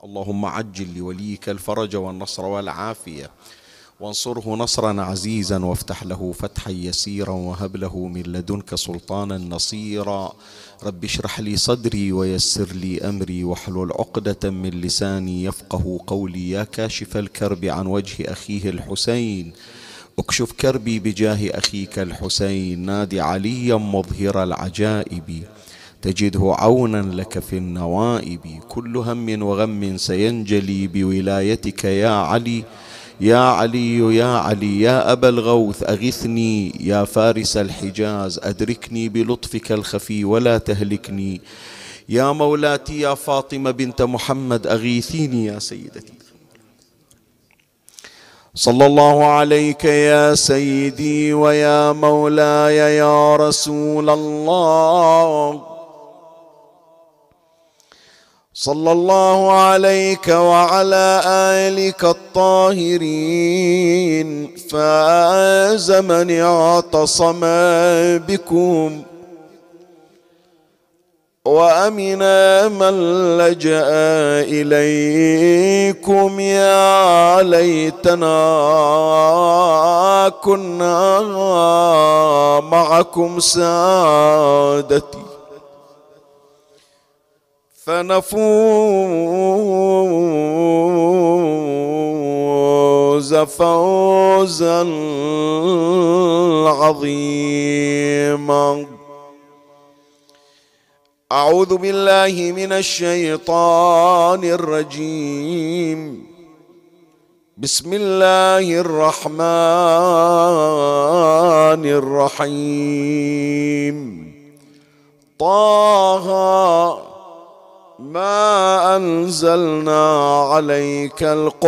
اللهم عجل لوليك الفرج والنصر والعافية، وانصره نصرا عزيزا، وافتح له فتحا يسيرا، وهب له من لدنك سلطانا نصيرا. رب اشرح لي صدري ويسر لي أمري، واحلل عقدة من لساني يفقه قولي. يا كاشف الكرب عن وجه أخيه الحسين، اكشف كربي بجاه أخيك الحسين. نادي عليا مظهر العجائب، تجده عونا لك في النوائب. كل هم وغم سينجلي بولايتك يا علي. يا علي يا علي يا أبا الغوث أغثني، يا فارس الحجاز أدركني بلطفك الخفي ولا تهلكني. يا مولاتي يا فاطمة بنت محمد أغيثيني يا سيدتي. صلى الله عليك يا سيدي ويا مولاي يا رسول الله. صلى الله عليك وعلى آلك الطاهرين. فاز من اعتصم بكم، وأمن من لجأ إليكم. يا ليتنا كنا معكم سادتي، فنفوز فوزا عظيما. أعوذ بالله من الشيطان الرجيم. بسم الله الرحمن الرحيم. طه ما أنزلنا عليك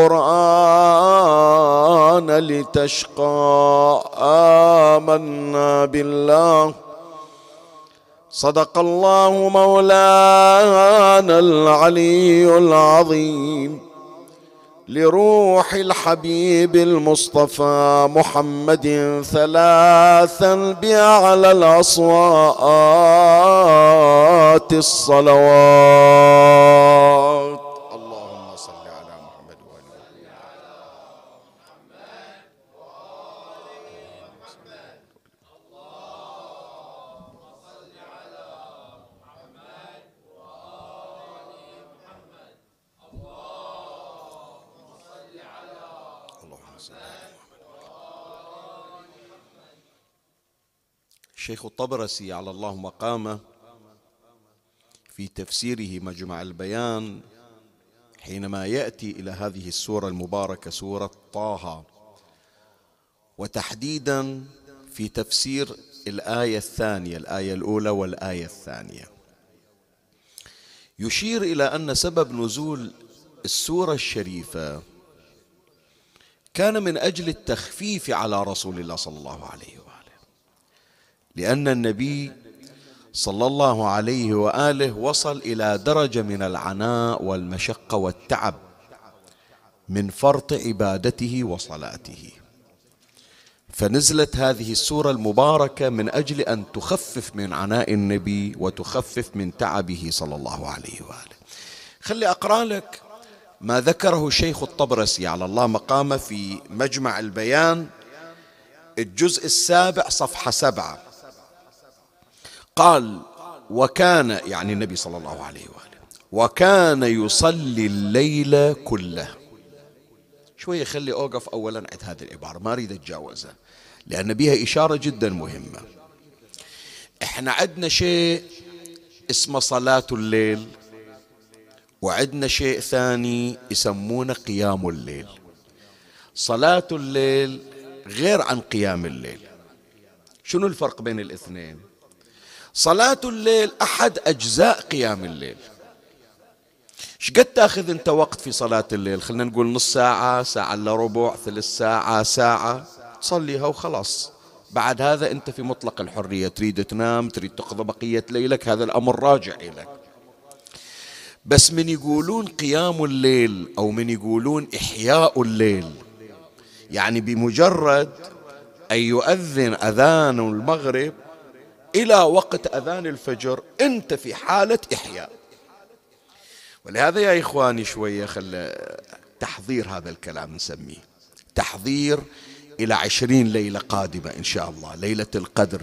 القرآن لتشقى. آمنا بالله، صدق الله مولانا العلي العظيم. لروح الحبيب المصطفى محمد ثلاثا بأعلى الأصوات الصلوات. اللهم صل على محمد وآل الشيخ الطبرسي على الله مقامه في تفسيره مجمع البيان، حينما يأتي إلى هذه السورة المباركة سورة طه، وتحديدا في تفسير الآية الثانية، الآية الأولى والآية الثانية، يشير إلى أن سبب نزول السورة الشريفة كان من أجل التخفيف على رسول الله صلى الله عليه وآله، لأن النبي صلى الله عليه وآله وصل إلى درجة من العناء والمشقة والتعب من فرط عبادته وصلاته، فنزلت هذه السورة المباركة من أجل أن تخفف من عناء النبي وتخفف من تعبه صلى الله عليه وآله. خلي أقرأ لك ما ذكره الشيخ الطبرسي على الله مقامه في مجمع البيان الجزء 7 صفحة 7. قال: وكان، يعني النبي صلى الله عليه وآله، وكان يصلي الليل كله. شوية خلي أوقف أولا عند هذه العبارة، ما أريد أتجاوزها لأن بها إشارة جدا مهمة. إحنا عندنا شيء اسمه صلاة الليل، وعندنا شيء ثاني يسمونه قيام الليل. صلاة الليل غير عن قيام الليل. شنو الفرق بين الاثنين؟ صلاة الليل أحد أجزاء قيام الليل. شقد تأخذ أنت وقت في صلاة الليل؟ خلنا نقول نص ساعة، ساعة إلا ربع، 3 ساعات، ساعة، تصليها وخلاص. بعد هذا أنت في مطلق الحرية، تريد تنام، تريد تقضي بقية ليلك، هذا الأمر راجع إليك. بس من يقولون قيام الليل أو من يقولون إحياء الليل، يعني بمجرد أن يؤذن أذان المغرب إلى وقت أذان الفجر أنت في حالة إحياء. ولهذا يا إخواني شوية تحضير هذا الكلام نسميه تحضير إلى 20 ليلة قادمة إن شاء الله، ليلة القدر.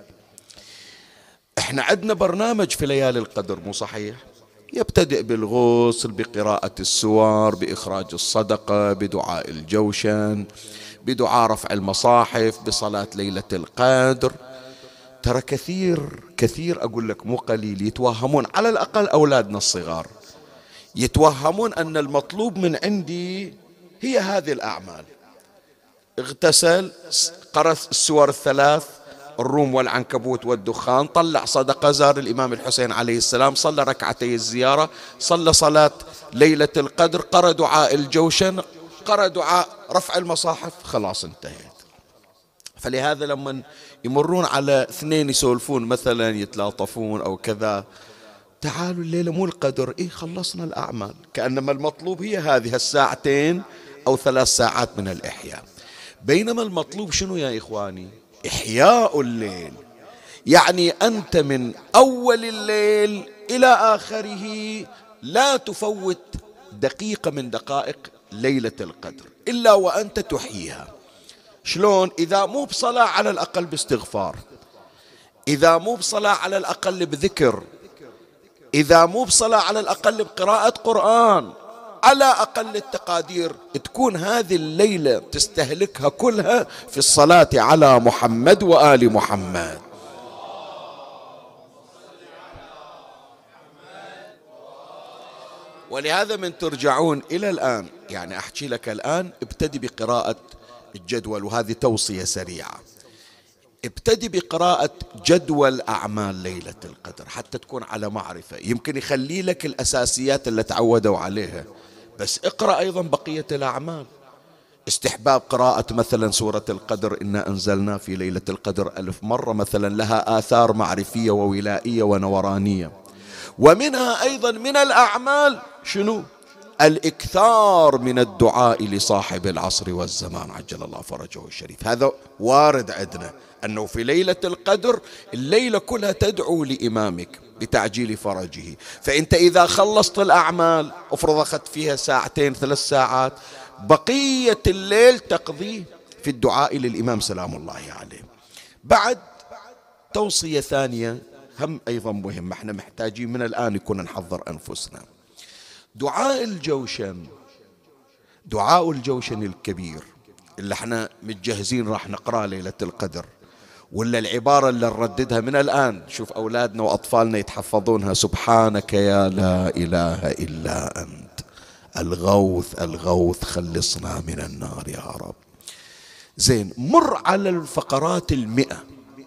احنا عندنا برنامج في ليالي القدر مو صحيح؟ يبتدئ بالغسل، بقراءة السور، بإخراج الصدقة، بدعاء الجوشن، بدعاء رفع المصاحف، بصلاة ليلة القدر. ترى كثير أقول لك مو قليل يتوهمون، على الأقل أولادنا الصغار يتوهمون أن المطلوب من عندي هي هذه الأعمال. اغتسل، قرأ السور الثلاث، الروم والعنكبوت والدخان، طلع صدقة، زار الإمام الحسين عليه السلام، صلى ركعتي الزيارة، صلى صلاة ليلة القدر، قرأ دعاء الجوشن، قرأ دعاء رفع المصاحف، خلاص انتهيت. فلهذا لما يمرون على اثنين يسولفون مثلا يتلاطفون أو كذا، تعالوا الليلة مو القدر، خلصنا الأعمال، كأنما المطلوب هي هذه الساعتين أو 3 ساعات من الإحياء. بينما المطلوب شنو يا إخواني؟ إحياء الليل، يعني أنت من أول الليل إلى آخره لا تفوت دقيقة من دقائق ليلة القدر إلا وأنت تحييها. شلون؟ إذا مو بصلاة على الأقل باستغفار، إذا مو بصلاة على الأقل بذكر، إذا مو بصلاة على الأقل بقراءة قرآن، على أقل التقادير تكون هذه الليلة تستهلكها كلها في الصلاة على محمد وآل محمد. ولهذا من ترجعون إلى الآن، يعني أحكي لك الآن ابتدي بقراءة الجدول، وهذه توصية سريعة. ابتدي بقراءة جدول أعمال ليلة القدر حتى تكون على معرفة، يمكن يخلي لك الأساسيات اللي تعودوا عليها، بس اقرأ أيضا بقية الأعمال. استحباب قراءة مثلا سورة القدر، إنا أنزلنا في ليلة القدر 1000 مرة مثلا، لها آثار معرفية وولائية ونورانية. ومنها أيضا من الأعمال شنو؟ الإكثار من الدعاء لصاحب العصر والزمان عجل الله فرجه الشريف. هذا وارد عندنا أنه في ليلة القدر الليلة كلها تدعو لإمامك بتعجيل فرجه. فأنت إذا خلصت الأعمال، افرض أخذت فيها 2 3 ساعات، بقية الليل تقضيه في الدعاء للإمام سلام الله عليه. بعد توصية ثانية هم أيضا مهم، احنا محتاجين من الآن يكون نحضر أنفسنا. دعاء الجوشن، دعاء الجوشن الكبير اللي احنا متجهزين راح نقرأ ليلة القدر، ولا العبارة اللي نرددها من الآن، شوف أولادنا وأطفالنا يتحفظونها: سبحانك يا لا إله إلا أنت الغوث الغوث خلصنا من النار يا رب. زين، مر على الفقرات 100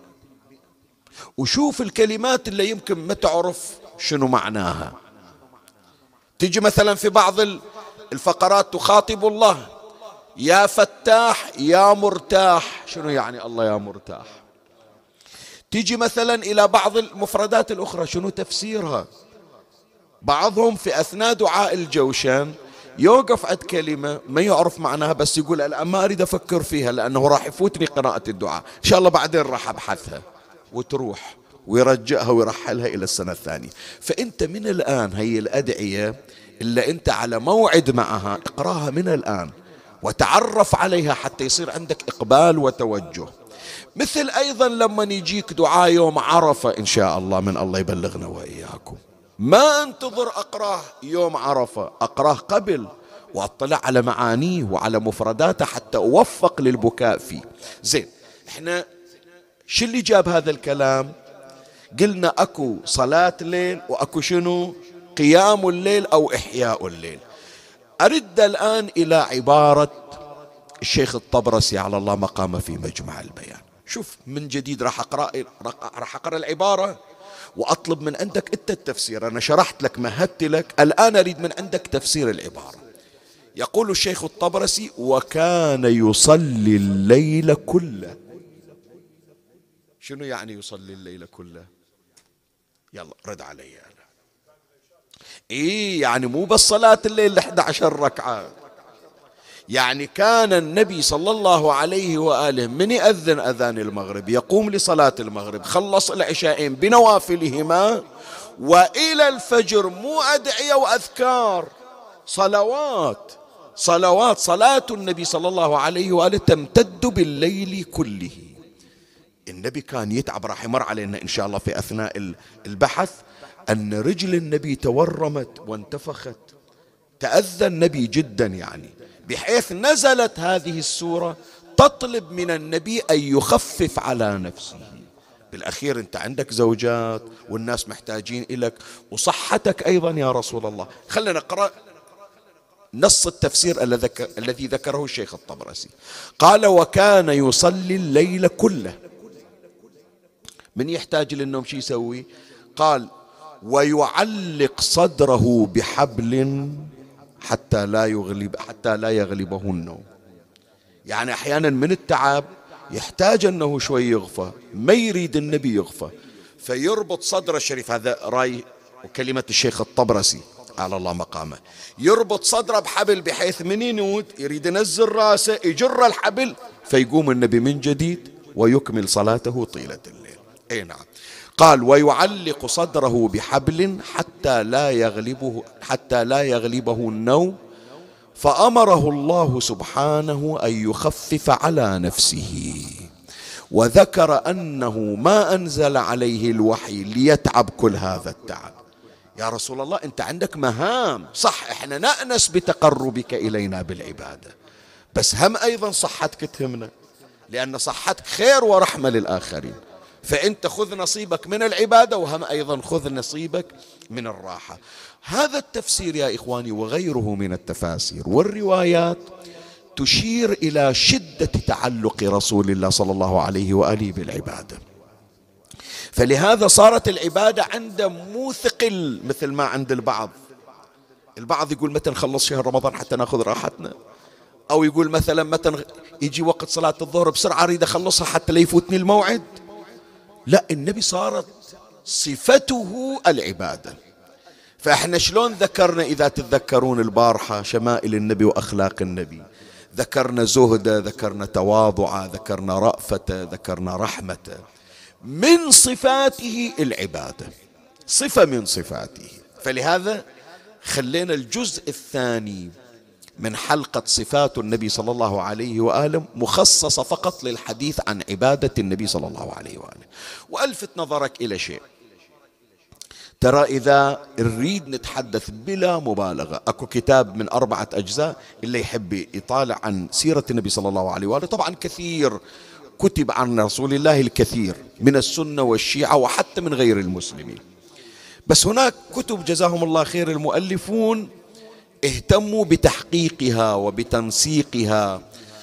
وشوف الكلمات اللي يمكن ما تعرف شنو معناها. تجي مثلا في بعض الفقرات تخاطب الله: يا فتاح يا مرتاح، شنو يعني الله يا مرتاح؟ تجي مثلا إلى بعض المفردات الأخرى شنو تفسيرها؟ بعضهم في أثناء دعاء الجوشن يوقف عند كلمة ما يعرف معناها، بس يقول الآن ما أريد أفكر فيها لأنه راح يفوتني قراءة الدعاء، إن شاء الله بعدين راح أبحثها، وتروح ويرجعها ويرحلها إلى السنة الثانية. فأنت من الآن هي الأدعية اللي أنت على موعد معها اقراها من الآن وتعرف عليها حتى يصير عندك إقبال وتوجه. مثل أيضا لما يجيك دعاء يوم عرفة إن شاء الله، من الله يبلغنا وإياكم، ما انتظر أقراه يوم عرفة، أقراه قبل وأطلع على معانيه وعلى مفرداته حتى أوفق للبكاء فيه. زين، احنا شو اللي جاب هذا الكلام؟ قلنا أكو صلاة ليل وأكو شنو؟ قيام الليل أو إحياء الليل. أرد الآن إلى عبارة الشيخ الطبرسي على الله مقام في مجمع البيان. شوف من جديد راح أقرأ العبارة وأطلب من عندك أنت التفسير. أنا شرحت لك مهدت لك، الآن أريد من عندك تفسير العبارة. يقول الشيخ الطبرسي: وكان يصلي الليل كله. شنو يعني يصلي الليل كله؟ يلا رد علي أنا. يعني مو بس صلاة الليل 11 ركعة، يعني كان النبي صلى الله عليه وآله من يأذن أذان المغرب يقوم لصلاة المغرب، خلص العشاءين بنوافلهما وإلى الفجر، مو أدعية وأذكار، صلوات. صلاة النبي صلى الله عليه وآله تمتد بالليل كله. النبي كان يتعب، راح يمر علينا إن شاء الله في أثناء البحث أن رجل النبي تورمت وانتفخت، تأذى النبي جدا يعني، بحيث نزلت هذه السورة تطلب من النبي أن يخفف على نفسه. بالأخير أنت عندك زوجات والناس محتاجين إليك وصحتك أيضا يا رسول الله. خلنا نقرأ نص التفسير الذي ذكره الشيخ الطبرسي. قال: وكان يصلي الليل كله. من يحتاج للنوم شي يسوي؟ قال: ويعلق صدره بحبل حتى لا يغلبه النوم. يعني أحيانا من التعب يحتاج أنه شوي يغفى، ما يريد النبي يغفى، فيربط صدره الشريف. هذا رأي وكلمة الشيخ الطبرسي على الله مقامه. يربط صدره بحبل بحيث من ينود يريد ينزل راسه يجر الحبل، فيقوم النبي من جديد ويكمل صلاته طيلة الليل. أي نعم. قال: ويعلق صدره بحبل حتى لا يغلبه النوم، فأمره الله سبحانه أن يخفف على نفسه، وذكر أنه ما أنزل عليه الوحي ليتعب كل هذا التعب. يا رسول الله أنت عندك مهام، صح إحنا نأنس بتقربك إلينا بالعبادة، بس هم أيضا صحتك تهمنا، لأن صحتك خير ورحمة للآخرين، فأنت خذ نصيبك من العبادة، وهم أيضا خذ نصيبك من الراحة. هذا التفسير يا إخواني وغيره من التفاسير والروايات تشير إلى شدة تعلق رسول الله صلى الله عليه وآله بالعبادة، فلهذا صارت العبادة عنده مو ثقل مثل ما عند البعض يقول متى نخلص شهر رمضان حتى ناخذ راحتنا، أو يقول مثلا متى يجي وقت صلاة الظهر بسرعة أريد أخلصها حتى لا يفوتني الموعد. لا، النبي صارت صفته العبادة. فإحنا شلون ذكرنا، إذا تتذكرون البارحة، شمائل النبي وأخلاق النبي، ذكرنا زهده، ذكرنا تواضعه، ذكرنا رأفته، ذكرنا رحمته. من صفاته العبادة، صفة من صفاته. فلهذا خلينا الجزء الثاني من حلقة صفات النبي صلى الله عليه وآله مخصصة فقط للحديث عن عبادة النبي صلى الله عليه وآله. وألفت نظرك إلى شيء، ترى إذا نريد نتحدث بلا مبالغة، أكو كتاب من 4 أجزاء، اللي يحب يطالع عن سيرة النبي صلى الله عليه وآله، طبعا كثير كتب عن رسول الله، الكثير من السنة والشيعة وحتى من غير المسلمين، بس هناك كتب جزاهم الله خير المؤلفون اهتموا بتحقيقها وبتنسيقها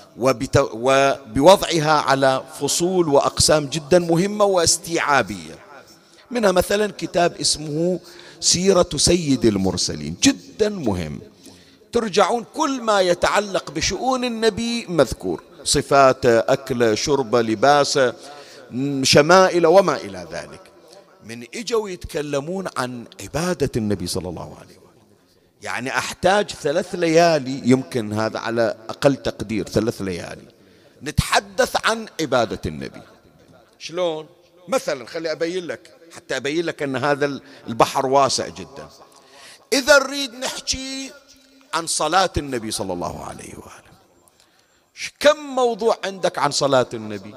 وبوضعها على فصول وأقسام جدا مهمة واستيعابية. منها مثلا كتاب اسمه سيرة سيد المرسلين، جدا مهم، ترجعون كل ما يتعلق بشؤون النبي مذكور، صفاته، أكله، شربه، لباسه، شمائله وما إلى ذلك. من إجوا يتكلمون عن عبادة النبي صلى الله عليه وسلم، يعني أحتاج 3 ليالي، يمكن هذا على أقل تقدير 3 ليالي نتحدث عن عبادة النبي. شلون؟ مثلا خلي أبين لك حتى أبين لك أن هذا البحر واسع جدا. إذا نريد نحكي عن صلاة النبي صلى الله عليه وآله، كم موضوع عندك عن صلاة النبي؟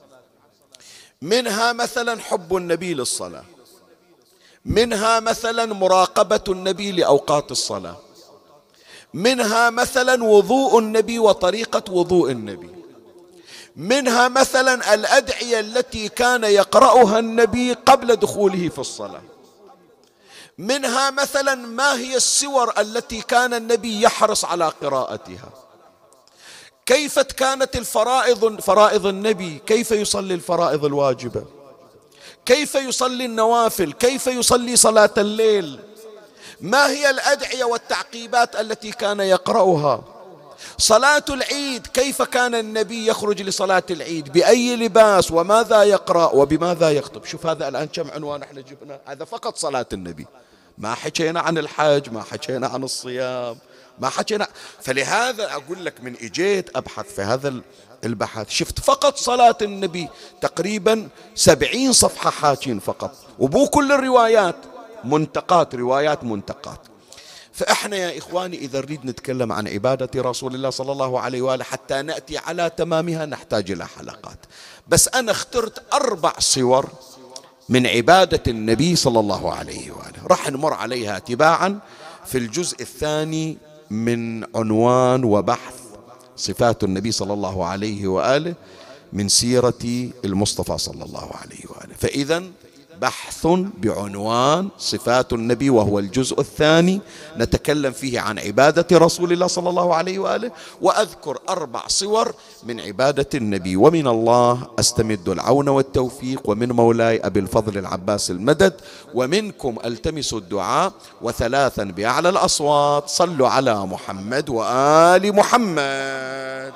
منها مثلا حب النبي للصلاة، منها مثلا مراقبة النبي لأوقات الصلاة، منها مثلا وضوء النبي وطريقة وضوء النبي، منها مثلا الأدعية التي كان يقرأها النبي قبل دخوله في الصلاة، منها مثلا ما هي السور التي كان النبي يحرص على قراءتها، كيف كانت فرائض النبي، كيف يصلي الفرائض الواجبة، كيف يصلي النوافل، كيف يصلي صلاة الليل، ما هي الأدعية والتعقيبات التي كان يقرأها، صلاة العيد كيف كان النبي يخرج لصلاة العيد، بأي لباس وماذا يقرأ وبماذا يخطب. شوف هذا الآن كم عنوان احنا جبنا، هذا فقط صلاة النبي، ما حكينا عن الحج، ما حكينا عن الصيام، ما حكينا. فلهذا أقول لك من إجيت أبحث في هذا البحث شفت فقط صلاة النبي تقريبا 70 صفحة حاكين فقط، وبو كل الروايات، منتقات، روايات منتقات. فإحنا يا إخواني إذا نريد نتكلم عن عبادة رسول الله صلى الله عليه وآله حتى نأتي على تمامها نحتاج إلى حلقات، بس أنا اخترت 4 صور من عبادة النبي صلى الله عليه وآله، راح نمر عليها تباعا في الجزء الثاني من عنوان وبحث صفات النبي صلى الله عليه وآله من سيرة المصطفى صلى الله عليه وآله. فإذا بحث بعنوان صفات النبي، وهو الجزء الثاني نتكلم فيه عن عبادة رسول الله صلى الله عليه وآله، وأذكر 4 صور من عبادة النبي. ومن الله أستمد العون والتوفيق، ومن مولاي أبي الفضل العباس المدد، ومنكم ألتمس الدعاء، وثلاثا بأعلى الأصوات صلوا على محمد وآل محمد.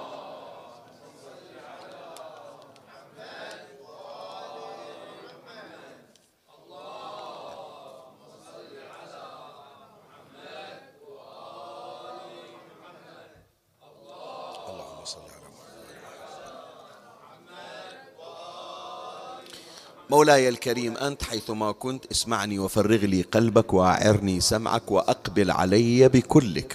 مولاي الكريم أنت حيثما كنت اسمعني وفرغ لي قلبك وأعرني سمعك وأقبل علي بكلك.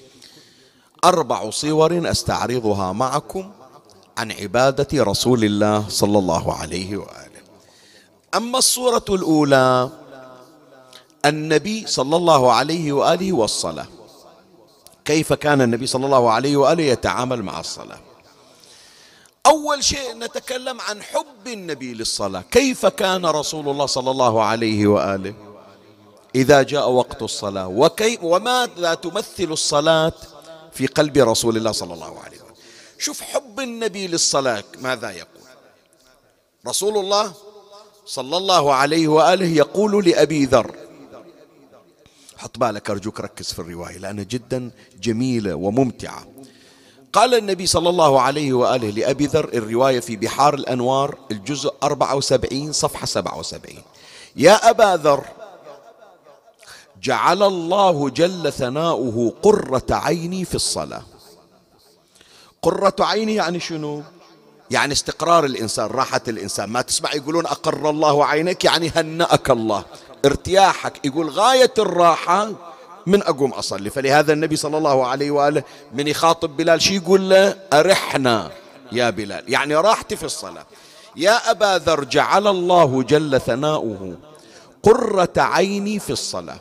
4 صور أستعرضها معكم عن عبادة رسول الله صلى الله عليه وآله. أما الصورة الأولى النبي صلى الله عليه وآله والصلاة، كيف كان النبي صلى الله عليه وآله يتعامل مع الصلاة. أول شيء نتكلم عن حب النبي للصلاة، كيف كان رسول الله صلى الله عليه وآله إذا جاء وقت الصلاة، وماذا تمثل الصلاة في قلب رسول الله صلى الله عليه وآله. شوف حب النبي للصلاة ماذا يقول رسول الله صلى الله عليه وآله، يقول لأبي ذر، حط بالك أرجوك ركز في الرواية لأنها جدا جميلة وممتعة. قال النبي صلى الله عليه وآله لأبي ذر، الرواية في بحار الأنوار الجزء 74 صفحة 77: يا أبا ذر، جعل الله جل ثناؤه قرة عيني في الصلاة. قرة عيني يعني شنو؟ يعني استقرار الإنسان، راحة الإنسان. ما تسمع يقولون أقر الله عينك يعني هنأك الله، ارتياحك. يقول غاية الراحة من أقوم أصلي. فلهذا النبي صلى الله عليه وآله من يخاطب بلال شي يقول له أرحنا يا بلال، يعني راحتي في الصلاة. يا أبا ذر، جعل الله جل ثناؤه قرة عيني في الصلاة،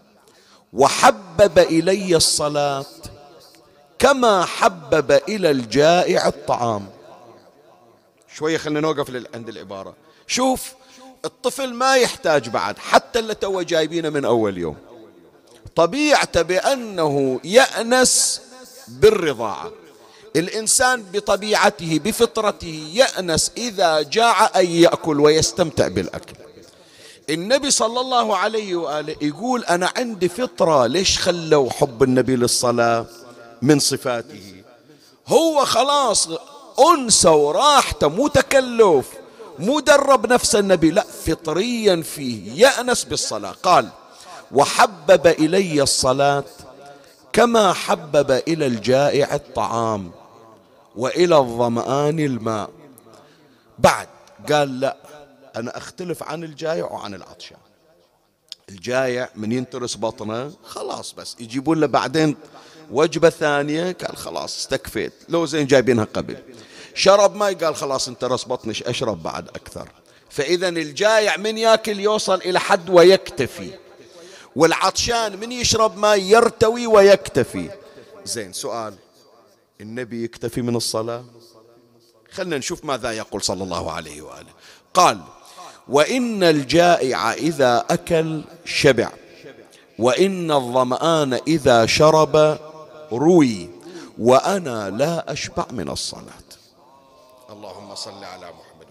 وحبب إلي الصلاة كما حبب إلى الجائع الطعام. شوية خلينا نوقف عند العبارة. شوف الطفل ما يحتاج بعد، حتى اللي تو جايبينه من أول يوم طبيعته بأنه يأنس بالرضاعة. الإنسان بطبيعته بفطرته يأنس إذا جاع أن يأكل ويستمتع بالأكل. النبي صلى الله عليه وآله يقول أنا عندي فطرة. ليش خلوا حب النبي للصلاة من صفاته؟ هو خلاص أنسة وراحته، مو تكلف، مو درب نفس النبي، لا، فطريا فيه يأنس بالصلاة. قال وحبب إلي الصلاة كما حبب إلى الجائع الطعام وإلى الظمآن الماء. بعد قال لا، أنا أختلف عن الجائع وعن العطشان. الجائع من ينترس بطنه خلاص بس يجيبون له بعدين وجبة ثانية، قال خلاص استكفيت، لو زين جايبينها قبل. شرب ماء قال خلاص انترس بطني أشرب بعد أكثر. فإذا الجائع من يأكل يوصل إلى حد ويكتفي، والعطشان من يشرب ماء يرتوي ويكتفي. زين، سؤال، النبي يكتفي من الصلاة؟ خلنا نشوف ماذا يقول صلى الله عليه وآله. قال وإن الجائع إذا أكل شبع، وإن الظمآن إذا شرب روي، وأنا لا أشبع من الصلاة. اللهم صل على محمد.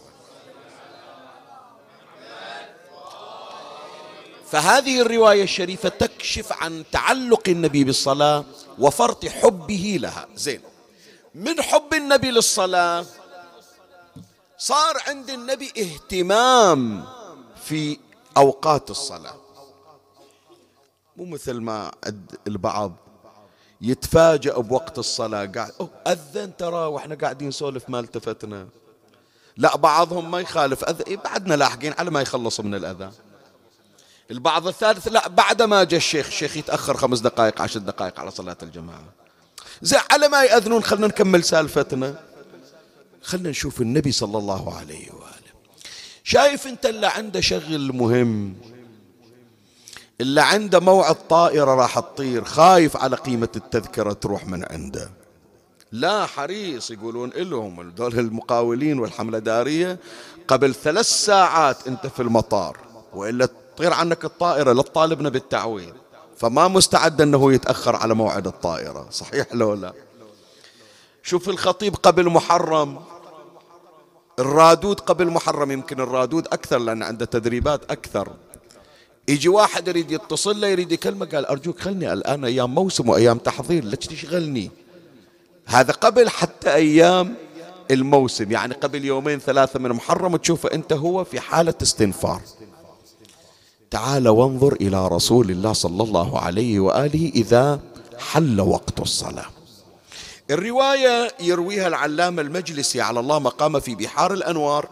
فهذه الرواية الشريفة تكشف عن تعلق النبي بالصلاة وفرط حبه لها. زين، من حب النبي للصلاة صار عند النبي اهتمام في أوقات الصلاة. مو مثل ما البعض يتفاجأ بوقت الصلاة، قاعد أذن ترى وإحنا قاعدين نسولف ما التفتنا. لا، بعضهم ما يخالف بعدنا لاحقين على ما يخلص من الأذان. البعض الثالث لا، بعد ما جاء الشيخ يتأخر 5 دقائق 10 دقائق على صلاة الجماعة. زين على ما يأذنون خلنا نكمل سالفتنا، خلنا نشوف النبي صلى الله عليه وآله. شايف انت اللي عنده شغل مهم، اللي عنده موعد طائرة راح تطير، خايف على قيمة التذكرة تروح من عنده، لا حريص يقولون لهم دول المقاولين والحملة دارية قبل 3 ساعات انت في المطار، وإلا تطير عنك الطائرة، لا تطالبنا بالتعويض، فما مستعد انه يتأخر على موعد الطائرة. صحيح لو لا؟ شوف الخطيب قبل محرم، الرادود قبل محرم، يمكن الرادود أكثر لأن عنده تدريبات أكثر. يجي واحد يريد يتصل له يريد يكلمه، قال أرجوك خلني الآن أيام موسم وأيام تحضير، ليش تشغلني؟ هذا قبل حتى أيام الموسم، يعني قبل 2 3 من محرم، تشوفه أنت هو في حالة استنفار. تعال وانظر إلى رسول الله صلى الله عليه وآله إذا حل وقت الصلاة. الرواية يرويها العلامة المجلسي على الله مقام في بحار الأنوار،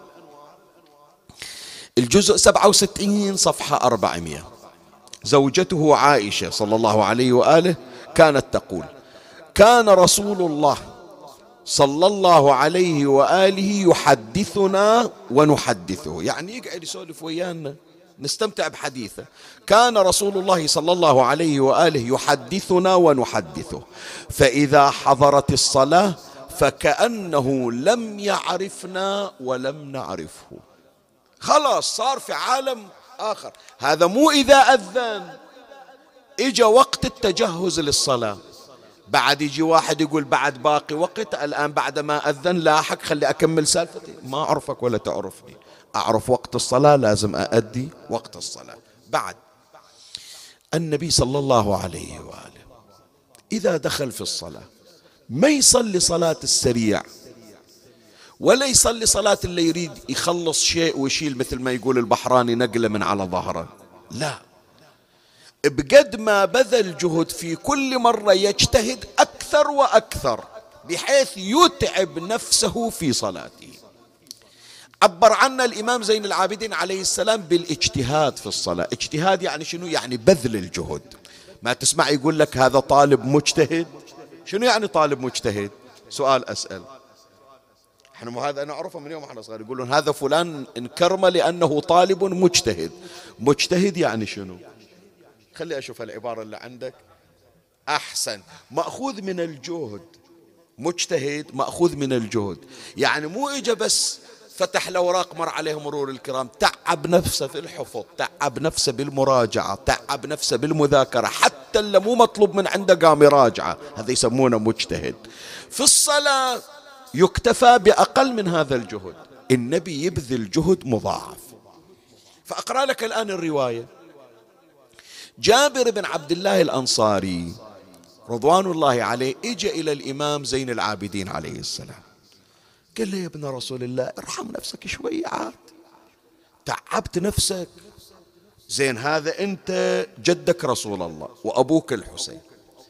الجزء 67 صفحة 400. زوجته عائشة صلى الله عليه وآله كانت تقول: كان رسول الله صلى الله عليه وآله يحدثنا ونحدثه، يعني يقعد يسولف ويانا نستمتع بحديثه. كان رسول الله صلى الله عليه وآله يحدثنا ونحدثه، فإذا حضرت الصلاة فكأنه لم يعرفنا ولم نعرفه. خلاص صار في عالم آخر. هذا مو إذا أذن إجا وقت التجهز للصلاة، بعد يجي واحد يقول بعد باقي وقت، الآن بعد ما أذن لاحق خلي أكمل سالفتي، ما أعرفك ولا تعرفني، أعرف وقت الصلاة لازم أؤدي وقت الصلاة. بعد النبي صلى الله عليه وآله إذا دخل في الصلاة ما يصلي صلاة السريع، ولا يصلي صلاة اللي يريد يخلص شيء ويشيل مثل ما يقول البحراني نقلة من على ظهره، لا، بقد ما بذل جهد في كل مرة يجتهد أكثر وأكثر بحيث يتعب نفسه في صلاته. عبر عنا الإمام زين العابدين عليه السلام بالاجتهاد في الصلاة. اجتهاد يعني شنو؟ يعني بذل الجهد. ما تسمع يقول لك هذا طالب مجتهد، شنو يعني طالب مجتهد؟ سؤال أسأل، احنا مو هذا نعرفه من يوم احنا صغار، يقولون هذا فلان انكرم لأنه طالب مجتهد. مجتهد يعني شنو؟ خلي أشوف العبارة اللي عندك أحسن. مأخوذ من الجهد، مجتهد مأخوذ من الجهد، يعني مو إجا بس فتح الأوراق مر عليه مرور الكرام، تعب نفسه في الحفظ، تعب نفسه بالمراجعة، تعب نفسه بالمذاكرة، حتى اللي مو مطلوب من عنده قام يراجعه، هذا يسمونه مجتهد. في الصلاة يكتفى بأقل من هذا الجهد، النبي يبذل جهد مضاعف. فأقرأ لك الآن الرواية. جابر بن عبد الله الأنصاري رضوان الله عليه اجى إلى الإمام زين العابدين عليه السلام، قال له: يا ابن رسول الله ارحم نفسك شوية، عاد تعبت نفسك. زين هذا أنت جدك رسول الله وأبوك الحسين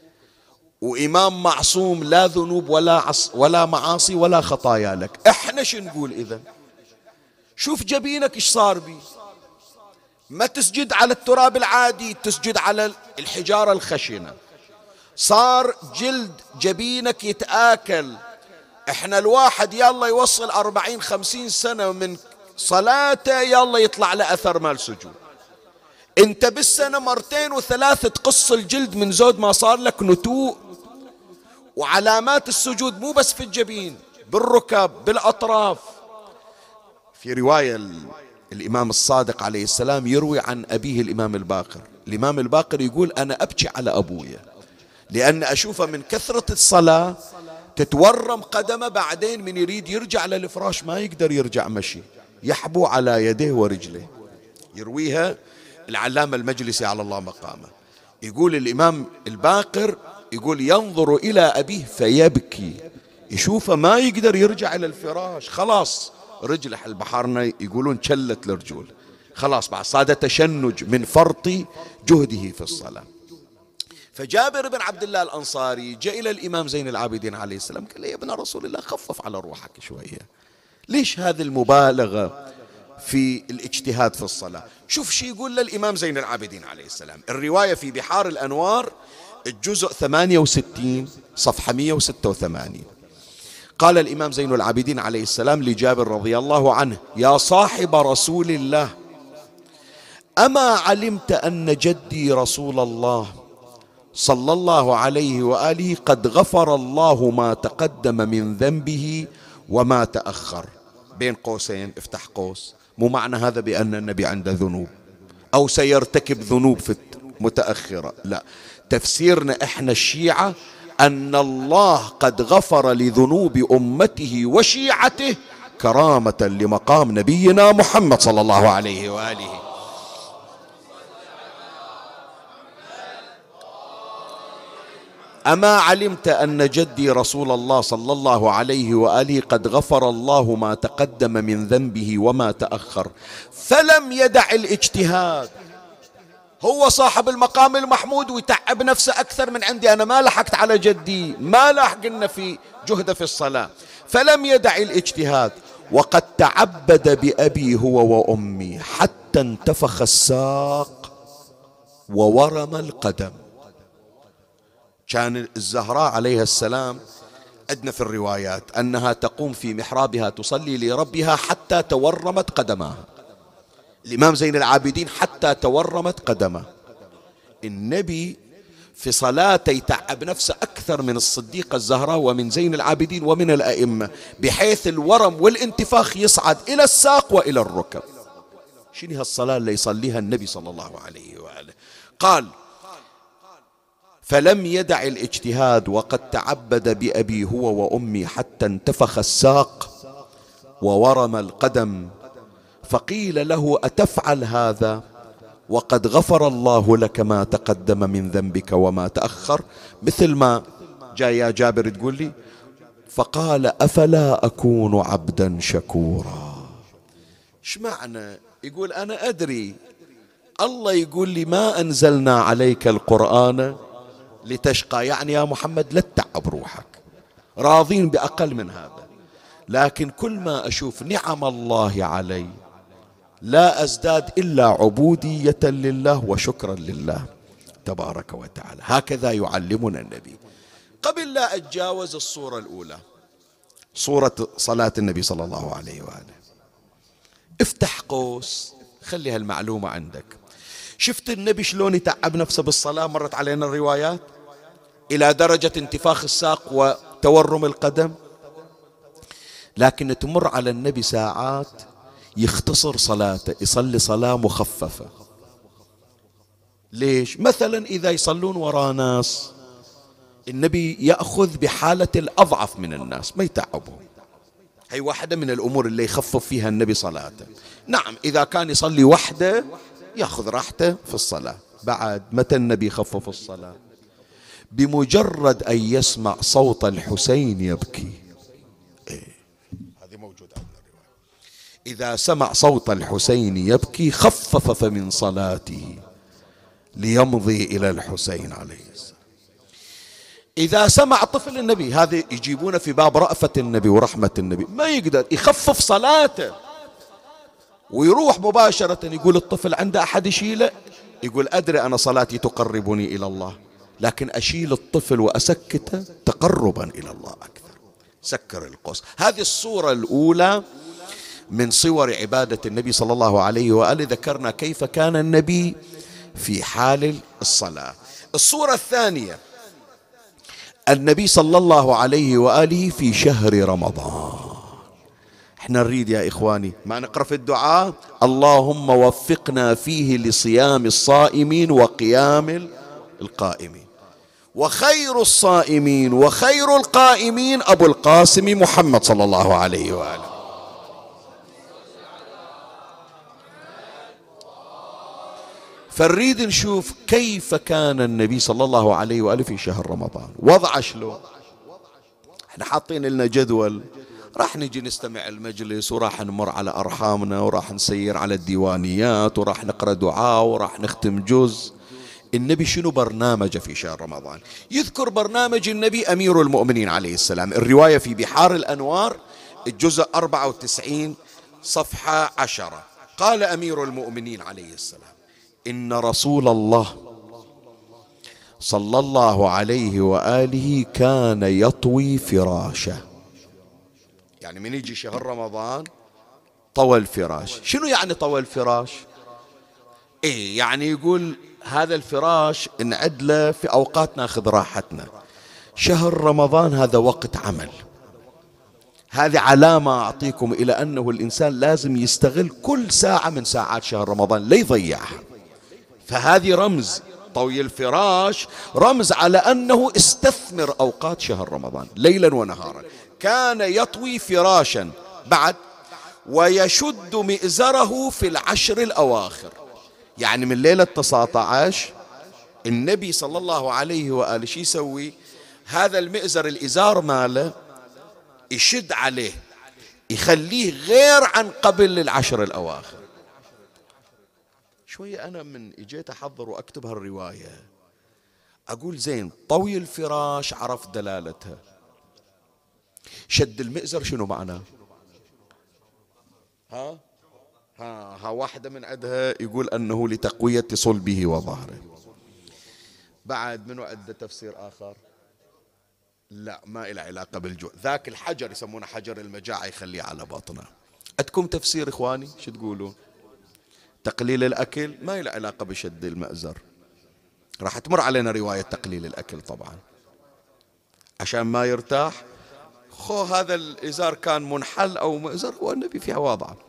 وإمام معصوم لا ذنوب ولا معاصي ولا خطايا لك، احنا شو نقول إذا؟ شوف جبينك ايش صار بي، ما تسجد على التراب العادي، تسجد على الحجارة الخشنة، صار جلد جبينك يتآكل. احنا الواحد يلا يوصل 40-50 سنة من صلاته يلا يطلع له أثر مال سجود، انت بالسنة 2 و3 تقص الجلد من زود ما صار لك نتوء وعلامات السجود، مو بس في الجبين، بالركب، بالأطراف. في رواية الإمام الصادق عليه السلام يروي عن أبيه الإمام الباقر، الإمام الباقر يقول: أنا أبكي على أبويا لأن أشوفه من كثرة الصلاة تتورم قدمه، بعدين من يريد يرجع للفراش ما يقدر يرجع مشي، يحبو على يديه ورجله. يرويها العلامة المجلسي على الله مقامه، يقول الإمام الباقر يقول: ينظر إلى أبيه فيبكي، يشوفه ما يقدر يرجع إلى الفراش، خلاص رجله البحارنا يقولون شلت الرجول، خلاص بعد صار تشنج من فرط جهده في الصلاة. فجابر بن عبد الله الأنصاري جاء إلى الإمام زين العابدين عليه السلام قال له: يا ابن رسول الله خفف على روحك شوية، ليش هذه المبالغة في الاجتهاد في الصلاة. شوف شي يقول للإمام زين العابدين عليه السلام، الرواية في بحار الأنوار الجزء 68 صفحة 186. قال الإمام زين العابدين عليه السلام لجابر رضي الله عنه: يا صاحب رسول الله، أما علمت أن جدي رسول الله صلى الله عليه وآله قد غفر الله ما تقدم من ذنبه وما تأخر؟ بين قوسين افتح قوس، مو معنى هذا بأن النبي عنده ذنوب أو سيرتكب ذنوب في متأخرة، لا، تفسيرنا إحنا الشيعة أن الله قد غفر لذنوب أمته وشيعته كرامة لمقام نبينا محمد صلى الله عليه وآله. أما علمت أن جدي رسول الله صلى الله عليه وآله قد غفر الله ما تقدم من ذنبه وما تأخر، فلم يدع الاجتهاد. هو صاحب المقام المحمود ويتعب نفسه أكثر من عندي، أنا ما لحقت على جدي، ما لحقنا في جهده في الصلاة، فلم يدع الاجتهاد وقد تعبد بأبي هو وأمي حتى انتفخ الساق وورم القدم. كان الزهراء عليها السلام عندنا في الروايات أنها تقوم في محرابها تصلي لربها حتى تورمت قدماها. الإمام زين العابدين حتى تورمت قدمه. النبي في صلاته يتعب نفسه أكثر من الصديقة الزهراء ومن زين العابدين ومن الأئمة، بحيث الورم والانتفاخ يصعد إلى الساق وإلى الركب. شنو هالصلاة اللي يصليها النبي صلى الله عليه وآله؟ قال: فلم يدع الاجتهاد وقد تعبد بأبي هو وأمي حتى انتفخ الساق وورم القدم، فقيل له: أتفعل هذا وقد غفر الله لك ما تقدم من ذنبك وما تأخر؟ مثل ما جاء يا جابر تقول لي، فقال: أفلا أكون عبدا شكورا. ايش معنى؟ يقول أنا أدري الله يقول لي ما أنزلنا عليك القرآن لتشقى، يعني يا محمد لا تتعب روحك، راضين بأقل من هذا، لكن كل ما أشوف نعم الله علي لا أزداد إلا عبودية لله وشكرا لله تبارك وتعالى. هكذا يعلمنا النبي. قبل لا أتجاوز الصورة الأولى، صورة صلاة النبي صلى الله عليه وآله، افتح قوس، خلي هالمعلومة عندك. شفت النبي شلون يتعب نفسه بالصلاة؟ مرت علينا الروايات إلى درجة انتفاخ الساق وتورم القدم، لكن تمر على النبي ساعات يختصر صلاته، يصلي صلاة مخففة. ليش؟ مثلا إذا يصلون وراء ناس، النبي يأخذ بحالة الأضعف من الناس، ما يتعبهم. هي واحدة من الأمور اللي يخفف فيها النبي صلاته. نعم إذا كان يصلي وحده يأخذ راحته في الصلاة. بعد متى النبي يخفف الصلاة؟ بمجرد أن يسمع صوت الحسين يبكي. هذه موجودة عندنا الرواية. إذا سمع صوت الحسين يبكي خفف من صلاته ليمضي إلى الحسين عليه السلام. إذا سمع طفل النبي، هذا يجيبونه في باب رأفة النبي ورحمة النبي، ما يقدر يخفف صلاته ويروح مباشرة، يقول الطفل عنده أحد يشيله، يقول أدري أنا صلاتي تقربني إلى الله، لكن أشيل الطفل وأسكته تقربا إلى الله أكثر. سكر القوس. هذه الصورة الأولى من صور عبادة النبي صلى الله عليه وآله. ذكرنا كيف كان النبي في حال الصلاة. الصورة الثانية، النبي صلى الله عليه وآله في شهر رمضان. احنا نريد يا إخواني ما نقرأ في الدعاء: اللهم وفقنا فيه لصيام الصائمين وقيام القائمين، وخير الصائمين وخير القائمين أبو القاسم محمد صلى الله عليه وآله. فنريد نشوف كيف كان النبي صلى الله عليه وآله في شهر رمضان، وضع شلون. احنا حاطين لنا جدول، راح نجي نستمع المجلس وراح نمر على أرحامنا وراح نسير على الديوانيات وراح نقرأ دعاء وراح نختم جزء. النبي شنو برنامجه في شهر رمضان؟ يذكر برنامج النبي أمير المؤمنين عليه السلام. الرواية في بحار الأنوار الجزء 94 صفحة 10. قال أمير المؤمنين عليه السلام: إن رسول الله صلى الله عليه وآله كان يطوي فراشه. يعني من يجي شهر رمضان طوى الفراش. شنو يعني طوى الفراش؟ إيه يعني يقول هذا الفراش نعد له في أوقات ناخذ راحتنا. شهر رمضان هذا وقت عمل. هذه علامة أعطيكم إلى أنه الإنسان لازم يستغل كل ساعة من ساعات شهر رمضان لا يضيعها. فهذه رمز طوي الفراش، رمز على أنه استثمر أوقات شهر رمضان ليلا ونهارا. كان يطوي فراشا بعد ويشد مئزره في العشر الأواخر. يعني من ليلة 19 النبي صلى الله عليه وآله شو يسوي؟ هذا المئزر الإزار ماله يشد عليه، يخليه غير عن قبل العشر الأواخر. شوية أنا من إجيت أحضر وأكتب هالرواية أقول زين، طوي الفراش عرف دلالتها، شد المئزر شنو معناه؟ ها واحدة من عندها يقول أنه لتقوية صلبه وظهره. بعد منو عنده تفسير آخر؟ لا، ما إله علاقة بالجوع. ذاك الحجر يسمونه حجر المجاعة يخليه على بطنه. عندكم تفسير إخواني؟ شو تقولون؟ تقليل الأكل ما إله علاقة بشد المأزر. راح تمر علينا رواية تقليل الأكل طبعا عشان ما يرتاح. هذا الإزار كان منحل أو مأزر والنبي فيها واضعة.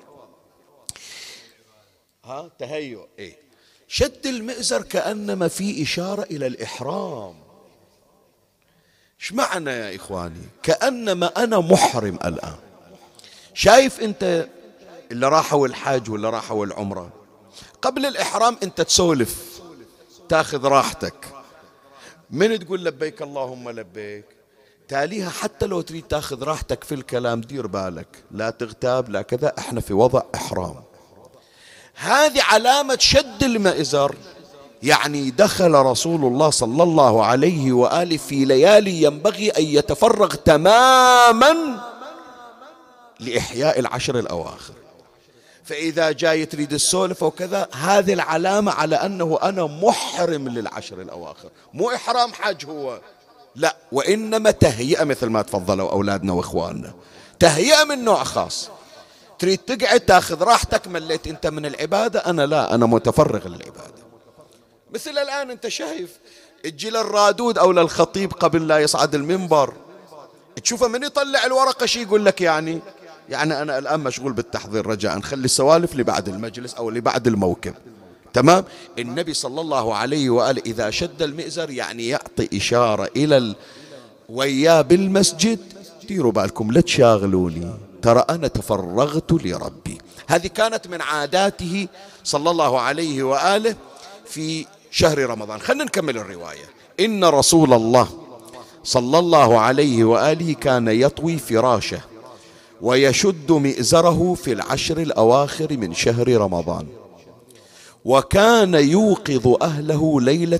تهيؤ. إيه شد المئزر كأنما في إشارة إلى الإحرام. ايش معنى يا إخواني؟ كأنما أنا محرم الآن. شايف أنت اللي راحوا الحج ولا راحوا العمرة قبل الإحرام أنت تسولف تاخذ راحتك، من تقول لبيك اللهم لبيك تاليها حتى لو تريد تاخذ راحتك في الكلام دير بالك لا تغتاب لا كذا، احنا في وضع إحرام. هذه علامة شد المئزر. يعني دخل رسول الله صلى الله عليه وآله في ليالي ينبغي أن يتفرغ تماما لإحياء العشر الأواخر. فإذا جاي تريد السولف وكذا هذه العلامة على أنه أنا محرم للعشر الأواخر، مو إحرام حج هو، لا، وإنما تهيئة مثل ما تفضلوا أولادنا وإخواننا، تهيئة من نوع خاص. تريد تقعد تاخذ راحتك، مليت أنت من العبادة، أنا لا، أنا متفرغ للعبادة. مثل الآن أنت شايف تجي للرادود أو للخطيب قبل لا يصعد المنبر تشوفه من يطلع الورقة شي يقول لك يعني أنا الآن مشغول بالتحضير، رجاء خلي السوالف لبعد المجلس أو لبعد الموكب. تمام. النبي صلى الله عليه وآله إذا شد المئزر يعني يعطي إشارة إلى وياه بالمسجد ديروا بالكم لا تشاغلوني، ترى أنا تفرغت لربي. هذه كانت من عاداته صلى الله عليه وآله في شهر رمضان. خلينا نكمل الرواية. إن رسول الله صلى الله عليه وآله كان يطوي فراشه ويشد مئزره في العشر الأواخر من شهر رمضان، وكان يوقظ أهله ليلة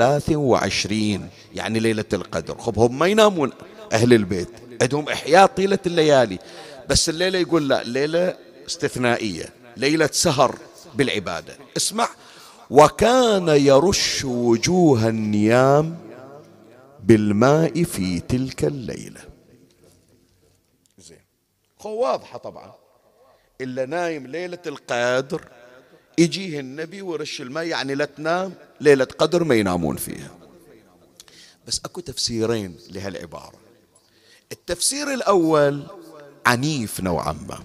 23 يعني ليلة القدر. خب هم ما ينامون أهل البيت، عندهم إحياء طيلة الليالي، بس الليلة يقول لا، ليلة استثنائية، ليلة سهر بالعبادة. اسمع: وكان يرش وجوه النيام بالماء في تلك الليلة. زين، واضحة طبعا، إلا نايم ليلة القدر يجيه النبي ورش الماء، يعني لا تنام ليلة قدر ما ينامون فيها. بس أكو تفسيرين لهالعبارة. التفسير الأول عنيف نوعا ما،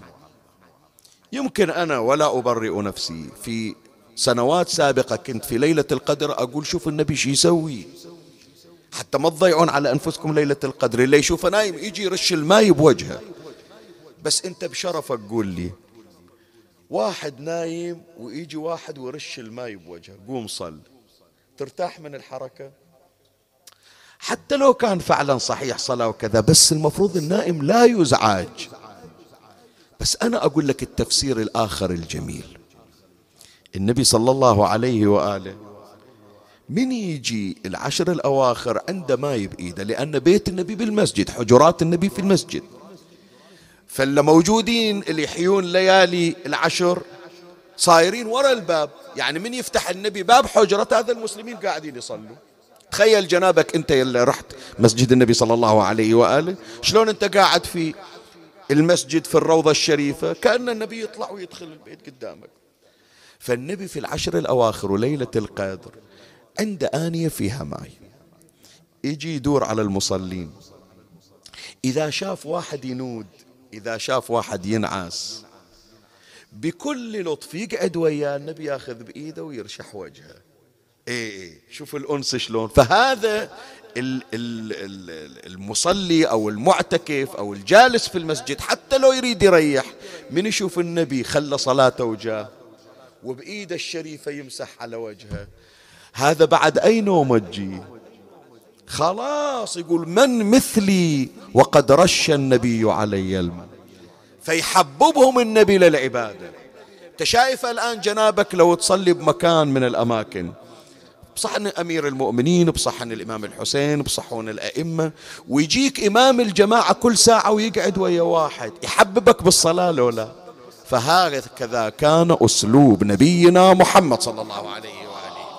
يمكن أنا ولا أبرئ نفسي، في سنوات سابقة كنت في ليلة القدر أقول شوف النبي شو يسوي حتى ما تضيعون على أنفسكم ليلة القدر. اللي يشوفه نايم يجي يرش الماء بوجهه. بس أنت بشرفك قول لي، واحد نايم ويجي واحد ويرش الماء بوجهه، قوم صل، ترتاح من الحركة؟ حتى لو كان فعلا صحيح صلاة وكذا، بس المفروض النائم لا يزعج. بس أنا أقول لك التفسير الآخر الجميل. النبي صلى الله عليه وآله من يجي العشر الأواخر عنده ماي بإيده، لأن بيت النبي بالمسجد، حجرات النبي في المسجد، فاللي موجودين اللي يحيون ليالي العشر صايرين وراء الباب، يعني من يفتح النبي باب حجرة هذا المسلمين قاعدين يصلوا. تخيل جنابك أنت اللي رحت مسجد النبي صلى الله عليه وآله، شلون أنت قاعد في المسجد في الروضة الشريفة، كأن النبي يطلع ويدخل البيت قدامك. فالنبي في العشر الأواخر وليلة القدر عنده آنية فيها ماء، يجي يدور على المصلين، إذا شاف واحد ينود، إذا شاف واحد ينعس، بكل لطف يقعد وياه النبي، ياخذ بإيده ويرشح وجهه. إيه شوف الأنس شلون. فهذا المصلي أو المعتكف أو الجالس في المسجد حتى لو يريد يريح، من يشوف النبي خلى صلاته وجاه وبإيده الشريفة يمسح على وجهه، هذا بعد أي نوم تجي؟ خلاص يقول من مثلي وقد رش النبي علي الماء، فيحببهم النبي للعبادة. انت شايف الآن جنابك لو تصلي بمكان من الأماكن، بصحن أمير المؤمنين، بصحن الإمام الحسين، بصحون الأئمة، ويجيك إمام الجماعة كل ساعة ويقعد ويا واحد، يحببك بالصلاة لولا. فهكذا كان أسلوب نبينا محمد صلى الله عليه وآله.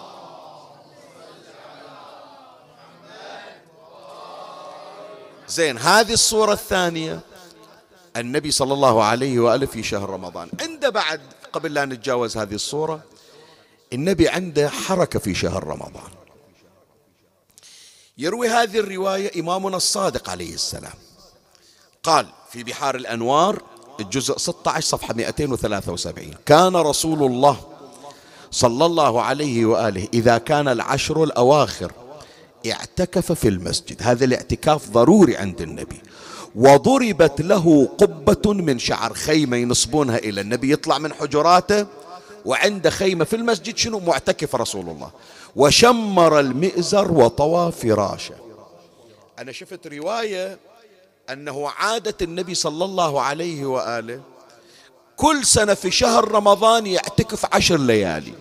زين، هذه الصورة الثانية، النبي صلى الله عليه وآله في شهر رمضان عنده بعد، قبل لا نتجاوز هذه الصورة، النبي عنده حركة في شهر رمضان. يروي هذه الرواية إمامنا الصادق عليه السلام، قال في بحار الأنوار الجزء 16 صفحة 273: كان رسول الله صلى الله عليه وآله إذا كان العشر الأواخر اعتكف في المسجد، هذا الاعتكاف ضروري عند النبي، وضربت له قبة من شعر، خيمة ينصبونها إلى النبي، يطلع من حجراته وعنده خيمة في المسجد، شنو؟ معتكف رسول الله، وشمر المئزر وطوى فراشه. أنا شفت رواية أنه عادة النبي صلى الله عليه وآله كل سنة في شهر رمضان يعتكف 10 ليالي،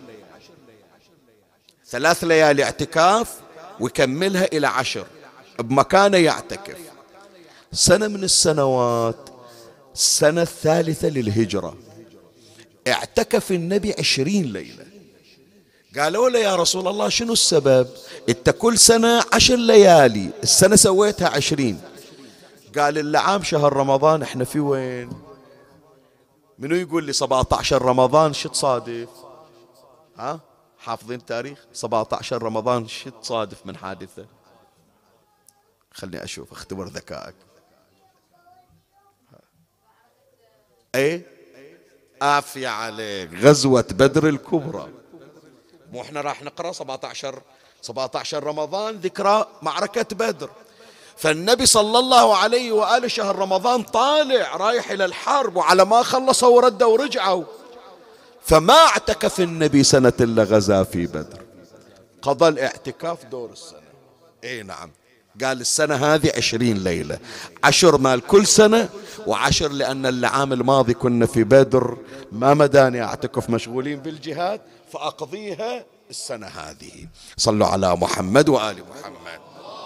3 ليالي اعتكاف ويكملها إلى 10 بمكانه يعتكف. سنة من السنوات، السنة الثالثة للهجرة، اعتكف النبي 20 ليلة. قالوا له يا رسول الله شنو السبب؟ انت كل سنة 10 ليالي، السنة سويتها 20. قال اللعام شهر رمضان احنا في وين؟ منو يقول لي 17 رمضان شو تصادف؟ ها؟ حافظين تاريخ 17 رمضان شو تصادف من حادثة؟ خلني أشوف، اختبر ذكائك. ايه عافية عليك، غزوة بدر الكبرى. مو احنا راح نقرأ 17 رمضان ذكرى معركة بدر. فالنبي صلى الله عليه وآله شهر رمضان طالع رايح إلى الحرب، وعلى ما خلصوا وردوا ورجعوا، فما اعتكف النبي سنة إلا غزا في بدر، قضى الاعتكاف دور السنة. اي نعم، قال السنة هذه 20 ليلة، 10 مال كل سنة، و10 لأن العام الماضي كنا في بدر ما مداني أعتكف، مشغولين بالجهاد، فأقضيها السنة هذه. صلوا على محمد وآل محمد.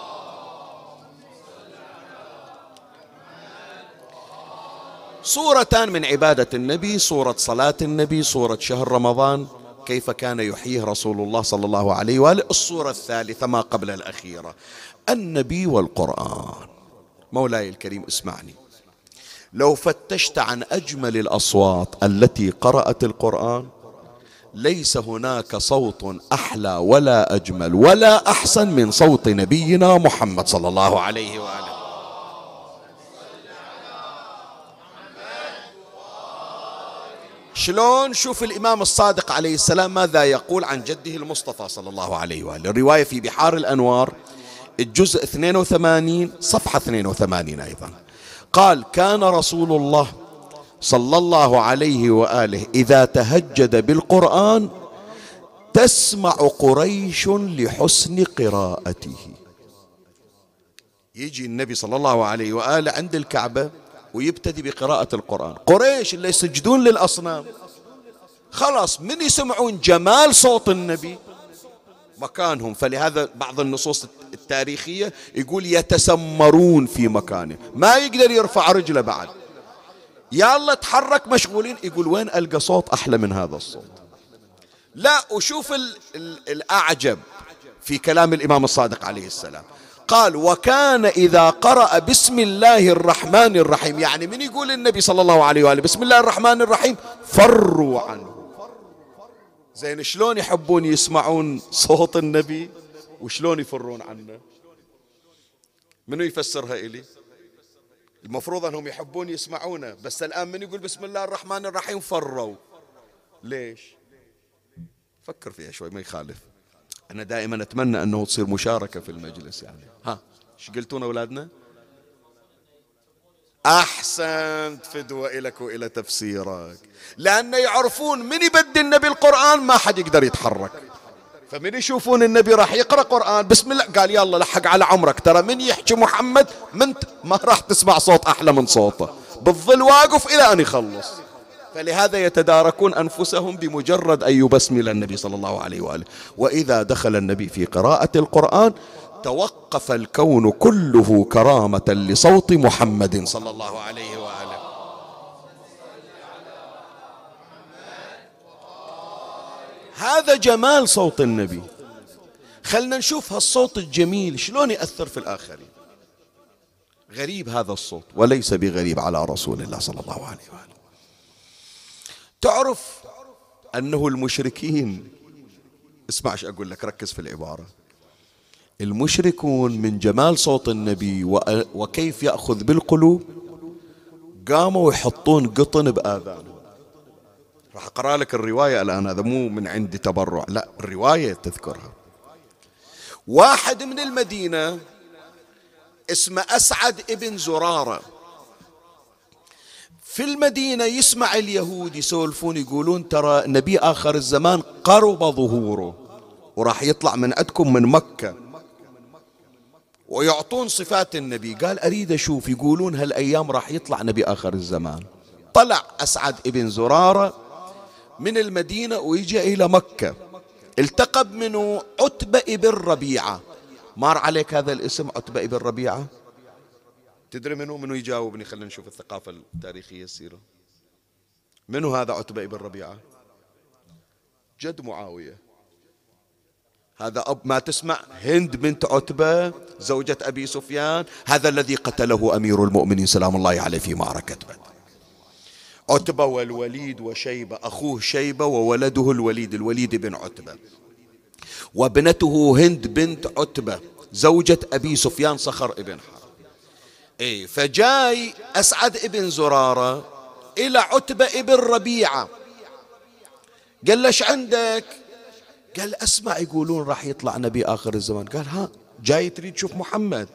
صورتان من عبادة النبي، صورة صلاة النبي، صورة شهر رمضان كيف كان يحييه رسول الله صلى الله عليه وآله. الصورة الثالثة ما قبل الأخيرة، النبي والقرآن. مولاي الكريم اسمعني، لو فتشت عن أجمل الأصوات التي قرأت القرآن، ليس هناك صوت أحلى ولا أجمل ولا أحسن من صوت نبينا محمد صلى الله عليه وآله. شلون؟ شوف الإمام الصادق عليه السلام ماذا يقول عن جده المصطفى صلى الله عليه وآله. الرواية في بحار الأنوار الجزء 82 صفحة 82 أيضا، قال كان رسول الله صلى الله عليه وآله إذا تهجد بالقرآن تسمع قريش لحسن قراءته. يجي النبي صلى الله عليه وآله عند الكعبة ويبتدي بقراءة القرآن، قريش اللي يسجدون للأصنام خلاص من يسمعون جمال صوت النبي مكانهم، فلهذا بعض النصوص التاريخية يقول يتسمرون في مكانه، ما يقدر يرفع رجله بعد، يلا تحرك مشغولين. يقول وين ألقى صوت أحلى من هذا الصوت؟ لا، وشوف الأعجب في كلام الإمام الصادق عليه السلام، قال وكان إذا قرأ بسم الله الرحمن الرحيم، يعني من يقول النبي صلى الله عليه وآله بسم الله الرحمن الرحيم فروا عنه. زين شلون يحبون يسمعون صوت النبي وشلون يفرون عنه؟ منو يفسرها إلي؟ المفروض أنهم يحبون يسمعونه، بس الآن من يقول بسم الله الرحمن الرحيم فروا. ليش؟ فكر فيها شوي، ما يخالف. أنا دائما أتمنى أنه تصير مشاركة في المجلس. يعني ها ايش قلتون أولادنا؟ أحسنت، فدوة إلك وإلى تفسيرك، لأن يعرفون من يبدي النبي القرآن ما حد يقدر يتحرك. فمن يشوفون النبي راح يقرأ قرآن بسم الله، قال يلا لحق على عمرك، ترى من يحكي محمد ما راح تسمع صوت أحلى من صوته، بالظل واقف إلى أن يخلص. فلهذا يتداركون أنفسهم بمجرد أن يبسمل النبي صلى الله عليه وآله. وإذا دخل النبي في قراءة القرآن توقف الكون كله كرامة لصوت محمد صلى الله عليه وآله. هذا جمال صوت النبي. خلنا نشوف هالصوت الجميل شلون يأثر في الآخرين. غريب هذا الصوت وليس بغريب على رسول الله صلى الله عليه وآله. تعرف أنه المشركين، اسمعش أقول لك، ركز في العبارة، المشركون من جمال صوت النبي وكيف يأخذ بالقلوب قاموا يحطون قطن بآذانهم. راح أقرأ لك الرواية الآن، هذا مو من عندي تبرع، لا الرواية تذكرها. واحد من المدينة اسمه أسعد ابن زرارة، في المدينة يسمع اليهود يسولفون يقولون ترى نبي آخر الزمان قرب ظهوره وراح يطلع من عندكم من مكة، ويعطون صفات النبي. قال أريد أشوف، يقولون هالأيام راح يطلع نبي آخر الزمان. طلع أسعد ابن زرارة من المدينة ويجي إلى مكة، التقب منه عتبة ابن ربيعة. مر عليك هذا الاسم عتبة ابن ربيعة؟ تدري منو يجاوبني؟ خلينا نشوف الثقافة التاريخية السيرة. منو هذا عتبة ابن ربيعة؟ جد معاوية. هذا أب، ما تسمع هند بنت عتبة زوجة أبي سفيان، هذا الذي قتله أمير المؤمنين سلام الله عليه في معركة بدر. عتبة والوليد وشيبة، أخوه شيبة وولده الوليد بن عتبة، وابنته هند بنت عتبة زوجة أبي سفيان صخر ابن حرب. فجاي أسعد ابن زرارة إلى عتبة ابن ربيعة، قال ليش عندك؟ قال أسمع يقولون راح يطلع نبي آخر الزمان. قال ها جاي تريد تشوف محمد؟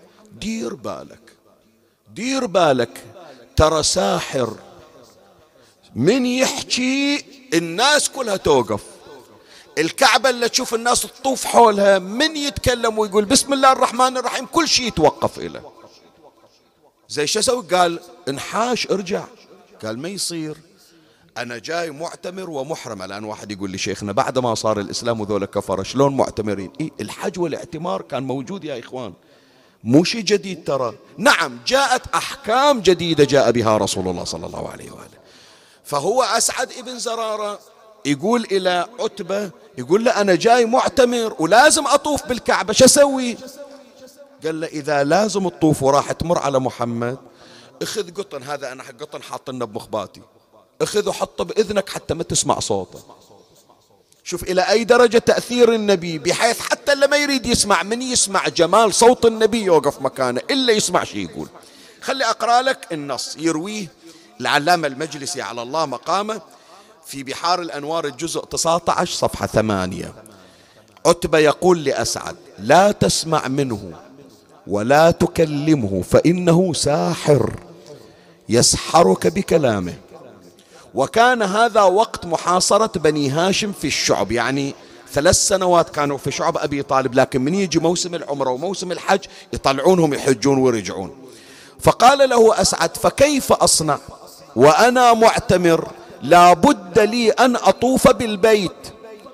دير بالك ترى ساحر، من يحكي الناس كلها توقف. الكعبة اللي تشوف الناس تطوف حولها، من يتكلم ويقول بسم الله الرحمن الرحيم كل شيء يتوقف إليه. زي شو اسوي؟ قال انحاش ارجع. قال ما يصير، أنا جاي معتمر ومحرم. الآن واحد يقول لي شيخنا بعد ما صار الإسلام وذولا كفر شلون معتمرين؟ الحج والاعتمار كان موجود يا إخوان، مو شيء جديد ترى. نعم جاءت أحكام جديدة جاء بها رسول الله صلى الله عليه وآله. فهو أسعد ابن زرارة يقول إلى عتبة، يقول له أنا جاي معتمر ولازم أطوف بالكعبة، شو أسوي؟ قال له إذا لازم تطوف وراح تمر على محمد، اخذ قطن، هذا أنا قطن حاطنه بمخباتي، اخذ وحطه بإذنك حتى ما تسمع صوته. شوف إلى أي درجة تأثير النبي، بحيث حتى اللي ما يريد يسمع، من يسمع جمال صوت النبي يوقف مكانه إلا يسمع شيء يقول. خلي أقرأ لك النص، يرويه العلامة المجلسي على الله مقامه في بحار الأنوار الجزء 19 صفحة 8. عتبة يقول لأسعد لا تسمع منه ولا تكلمه فإنه ساحر يسحرك بكلامه. وكان هذا وقت محاصرة بني هاشم في الشعب، يعني 3 سنوات كانوا في شعب أبي طالب، لكن من يجي موسم العمرة وموسم الحج يطلعونهم يحجون ويرجعون. فقال له أسعد فكيف أصنع وأنا معتمر؟ لا بد لي أن أطوف بالبيت.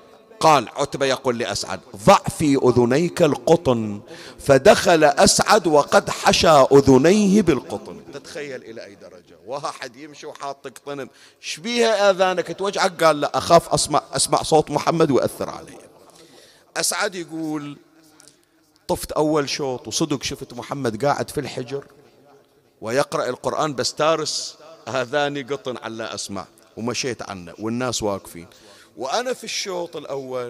قال عتبة يقول لأسعد: ضع في أذنيك القطن. فدخل أسعد وقد حشى أذنيه بالقطن. تتخيل إلى أي درجة واحد يمشي وحاط قطن، شبيها آذانك توجعك؟ قال: لا، أخاف أسمع صوت محمد ويأثر علي. أسعد يقول: طفت أول شوط وصدق شفت محمد قاعد في الحجر ويقرأ القرآن، بس تارس آذاني قطن على لا أسمع، ومشيت عنه والناس واقفين. وأنا في الشوط الأول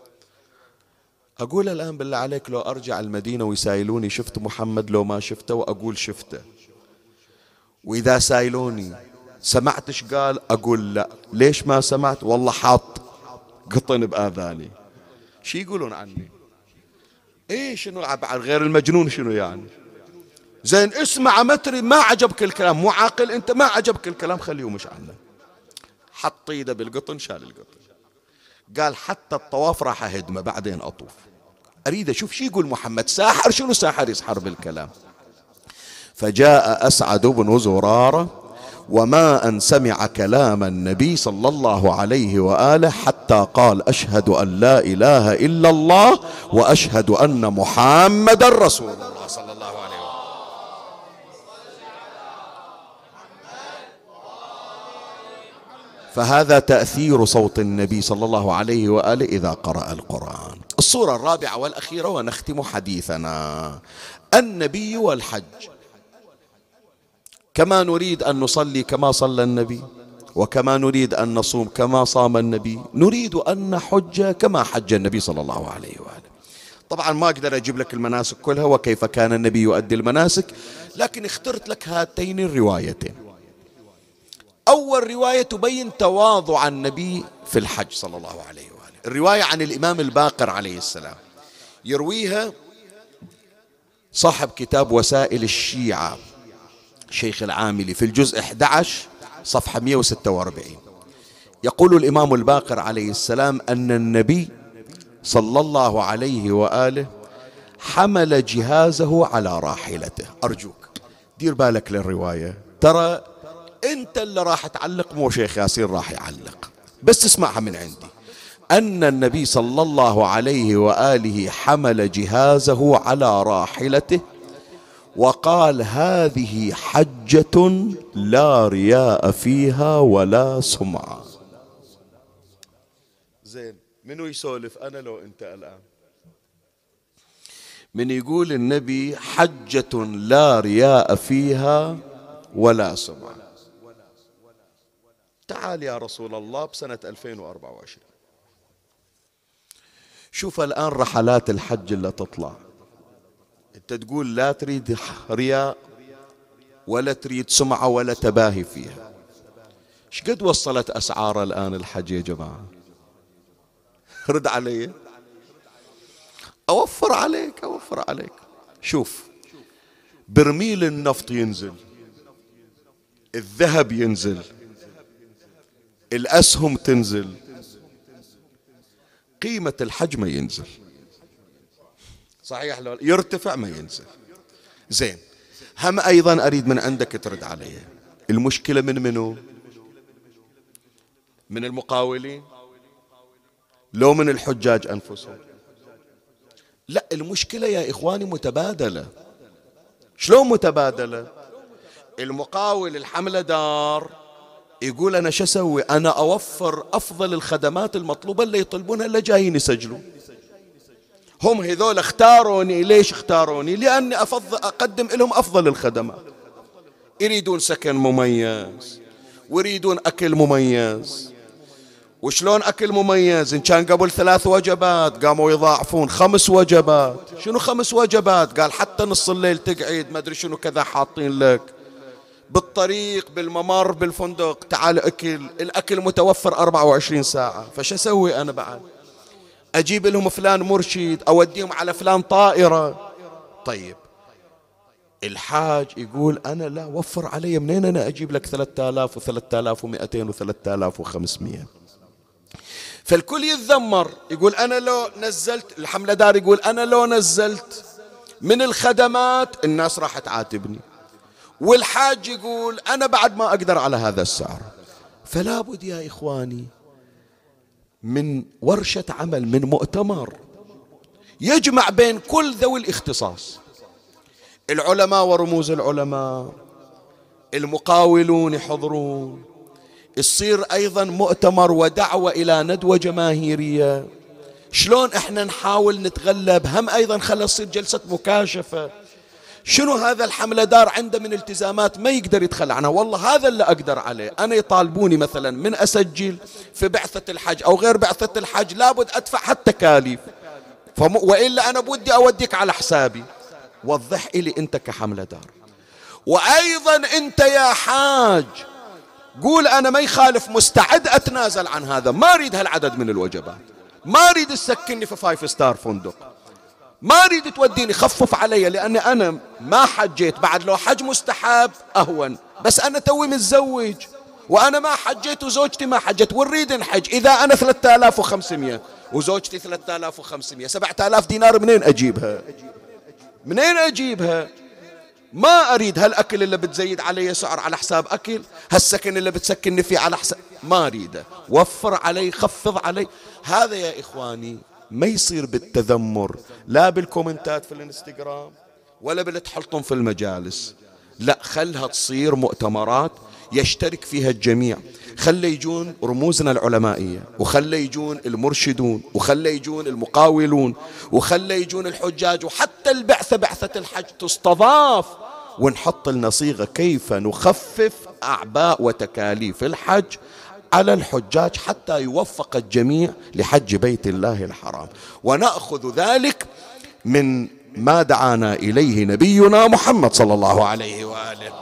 أقول الآن بالله عليك لو أرجع المدينة ويسائلوني شفت محمد لو ما شفته، وأقول شفته. وإذا سائلوني سمعتش قال، أقول لا. ليش ما سمعت؟ والله حاط قطن بآذاني. شي يقولون عني؟ إيه شنو بعد غير المجنون شنو يعني؟ زين اسمع متري، ما عجبك الكلام، مو عاقل أنت، ما عجبك الكلام خليه مش عنه. حط ايده بالقطن، شال القطن. قال: حتى الطواف راح أهدمه بعدين أطوف. أريد أشوف شي يقول محمد. ساحر؟ شنو ساحر يسحر بالكلام؟ فجاء أسعد بن زرارة وما أن سمع كلام النبي صلى الله عليه وآله حتى قال: أشهد أن لا إله إلا الله وأشهد أن محمد رسول الله صلى الله عليه وآله. فهذا تأثير صوت النبي صلى الله عليه وآله إذا قرأ القرآن. الصورة الرابعة والأخيرة ونختم حديثنا: النبي والحج. كما نريد أن نصلي كما صلى النبي، وكما نريد أن نصوم كما صام النبي، نريد أن نحج كما حج النبي صلى الله عليه وآله. طبعا ما أقدر أجيب لك المناسك كلها وكيف كان النبي يؤدي المناسك، لكن اخترت لك هاتين الروايتين. أول رواية تبين تواضع النبي في الحج صلى الله عليه وآله، الرواية عن الإمام الباقر عليه السلام، يرويها صاحب كتاب وسائل الشيعة شيخ العاملي في الجزء 11 صفحة 146. يقول الإمام الباقر عليه السلام أن النبي صلى الله عليه وآله حمل جهازه على راحلته. أرجوك دير بالك للرواية، ترى أنت اللي راح تعلق مو شيخ ياسين راح يعلق، بس تسمعها من عندي. أن النبي صلى الله عليه وآله حمل جهازه على راحلته وقال: هذه حجة لا رياء فيها ولا سمعة. زين، منو يسولف، أنا لو أنت الآن؟ من يقول النبي حجة لا رياء فيها ولا سمعة. تعال يا رسول الله بسنة 2024، شوف الآن رحلات الحج اللي تطلع، أنت تقول لا تريد رياء ولا تريد سمعة ولا تباهي فيها. شقد وصلت أسعار الآن الحج يا جماعة؟ رد علي، أوفر عليك. شوف، برميل النفط ينزل، الذهب ينزل، الأسهم تنزل، قيمة الحج ما ينزل. صحيح لو يرتفع ما ينزل. زين، هم أيضا أريد من عندك ترد علي، المشكلة من منو؟ من المقاولين لو من الحجاج أنفسهم؟ لا، المشكلة يا إخواني متبادلة. شلون متبادلة؟ المقاول الحملة دار يقول أنا شو أسوي؟ أنا أوفر أفضل الخدمات المطلوبة اللي يطلبونها اللي جايين يسجلوا. هم هذول اختاروني. ليش اختاروني؟ لأني أقدم لهم أفضل الخدمات. يريدون سكن مميز، ويريدون أكل مميز. وشلون أكل مميز؟ إن كان قبل 3 وجبات قاموا يضاعفون 5 وجبات. شنو 5 وجبات؟ قال حتى نص الليل تقعد ما أدري شنو كذا حاطين لك، بالطريق بالممر بالفندق تعال أكل. الأكل متوفر 24 ساعة. فش أسوي أنا بعد؟ أجيب لهم فلان مرشد، أوديهم على فلان طائرة. طيب الحاج يقول أنا لا، وفر علي، منين أنا أجيب لك 3000 و3200 و3500؟ فالكل يتذمر، يقول أنا لو نزلت، الحملة دار يقول أنا لو نزلت من الخدمات الناس راح تعاتبني، والحاج يقول أنا بعد ما أقدر على هذا السعر. فلا بد يا إخواني من ورشة عمل، من مؤتمر يجمع بين كل ذوي الاختصاص، العلماء ورموز العلماء، المقاولون يحضرون، يصير أيضا مؤتمر ودعوة إلى ندوة جماهيرية. شلون احنا نحاول نتغلب، هم أيضا خلى تصير جلسة مكاشفة. شنو هذا الحملة دار عنده من التزامات ما يقدر يتخلى عنها، والله هذا اللي أقدر عليه. أنا يطالبوني مثلا من أسجل في بعثة الحج أو غير بعثة الحج لابد أدفع حتى تكاليف، وإلا أنا بودي أوديك على حسابي. وضح إلي أنت كحملة دار. وأيضا أنت يا حاج قول أنا ما يخالف مستعد أتنازل عن هذا، ما أريد هالعدد من الوجبات، ما أريد تسكنني في 5 ستار فندق، ما أريد توديني، خفف علي، لأني أنا ما حجيت بعد. لو حج مستحب أهون، بس أنا توي متزوج وأنا ما حجيت وزوجتي ما حجت ونريد نحج. إذا أنا 3500 وزوجتي 3500، 7000 دينار منين أجيبها؟ منين أجيبها؟ ما أريد هالأكل اللي بتزيد علي سعر على حساب أكل، هالسكن اللي بتسكنني فيه على حساب، ما أريده. وفر علي، خفض علي. هذا يا إخواني ما يصير بالتذمر، لا بالكومنتات في الانستغرام ولا بالتحلطم في المجالس، لا، خلها تصير مؤتمرات يشترك فيها الجميع. خلي يجون رموزنا العلمائية، وخلي يجون المرشدون، وخلي يجون المقاولون، وخلي يجون الحجاج، وحتى البعثة، بعثة الحج تستضاف، ونحط لنا صيغة كيف نخفف أعباء وتكاليف الحج على الحجاج حتى يوفق الجميع لحج بيت الله الحرام. ونأخذ ذلك من ما دعانا إليه نبينا محمد صلى الله عليه وآله.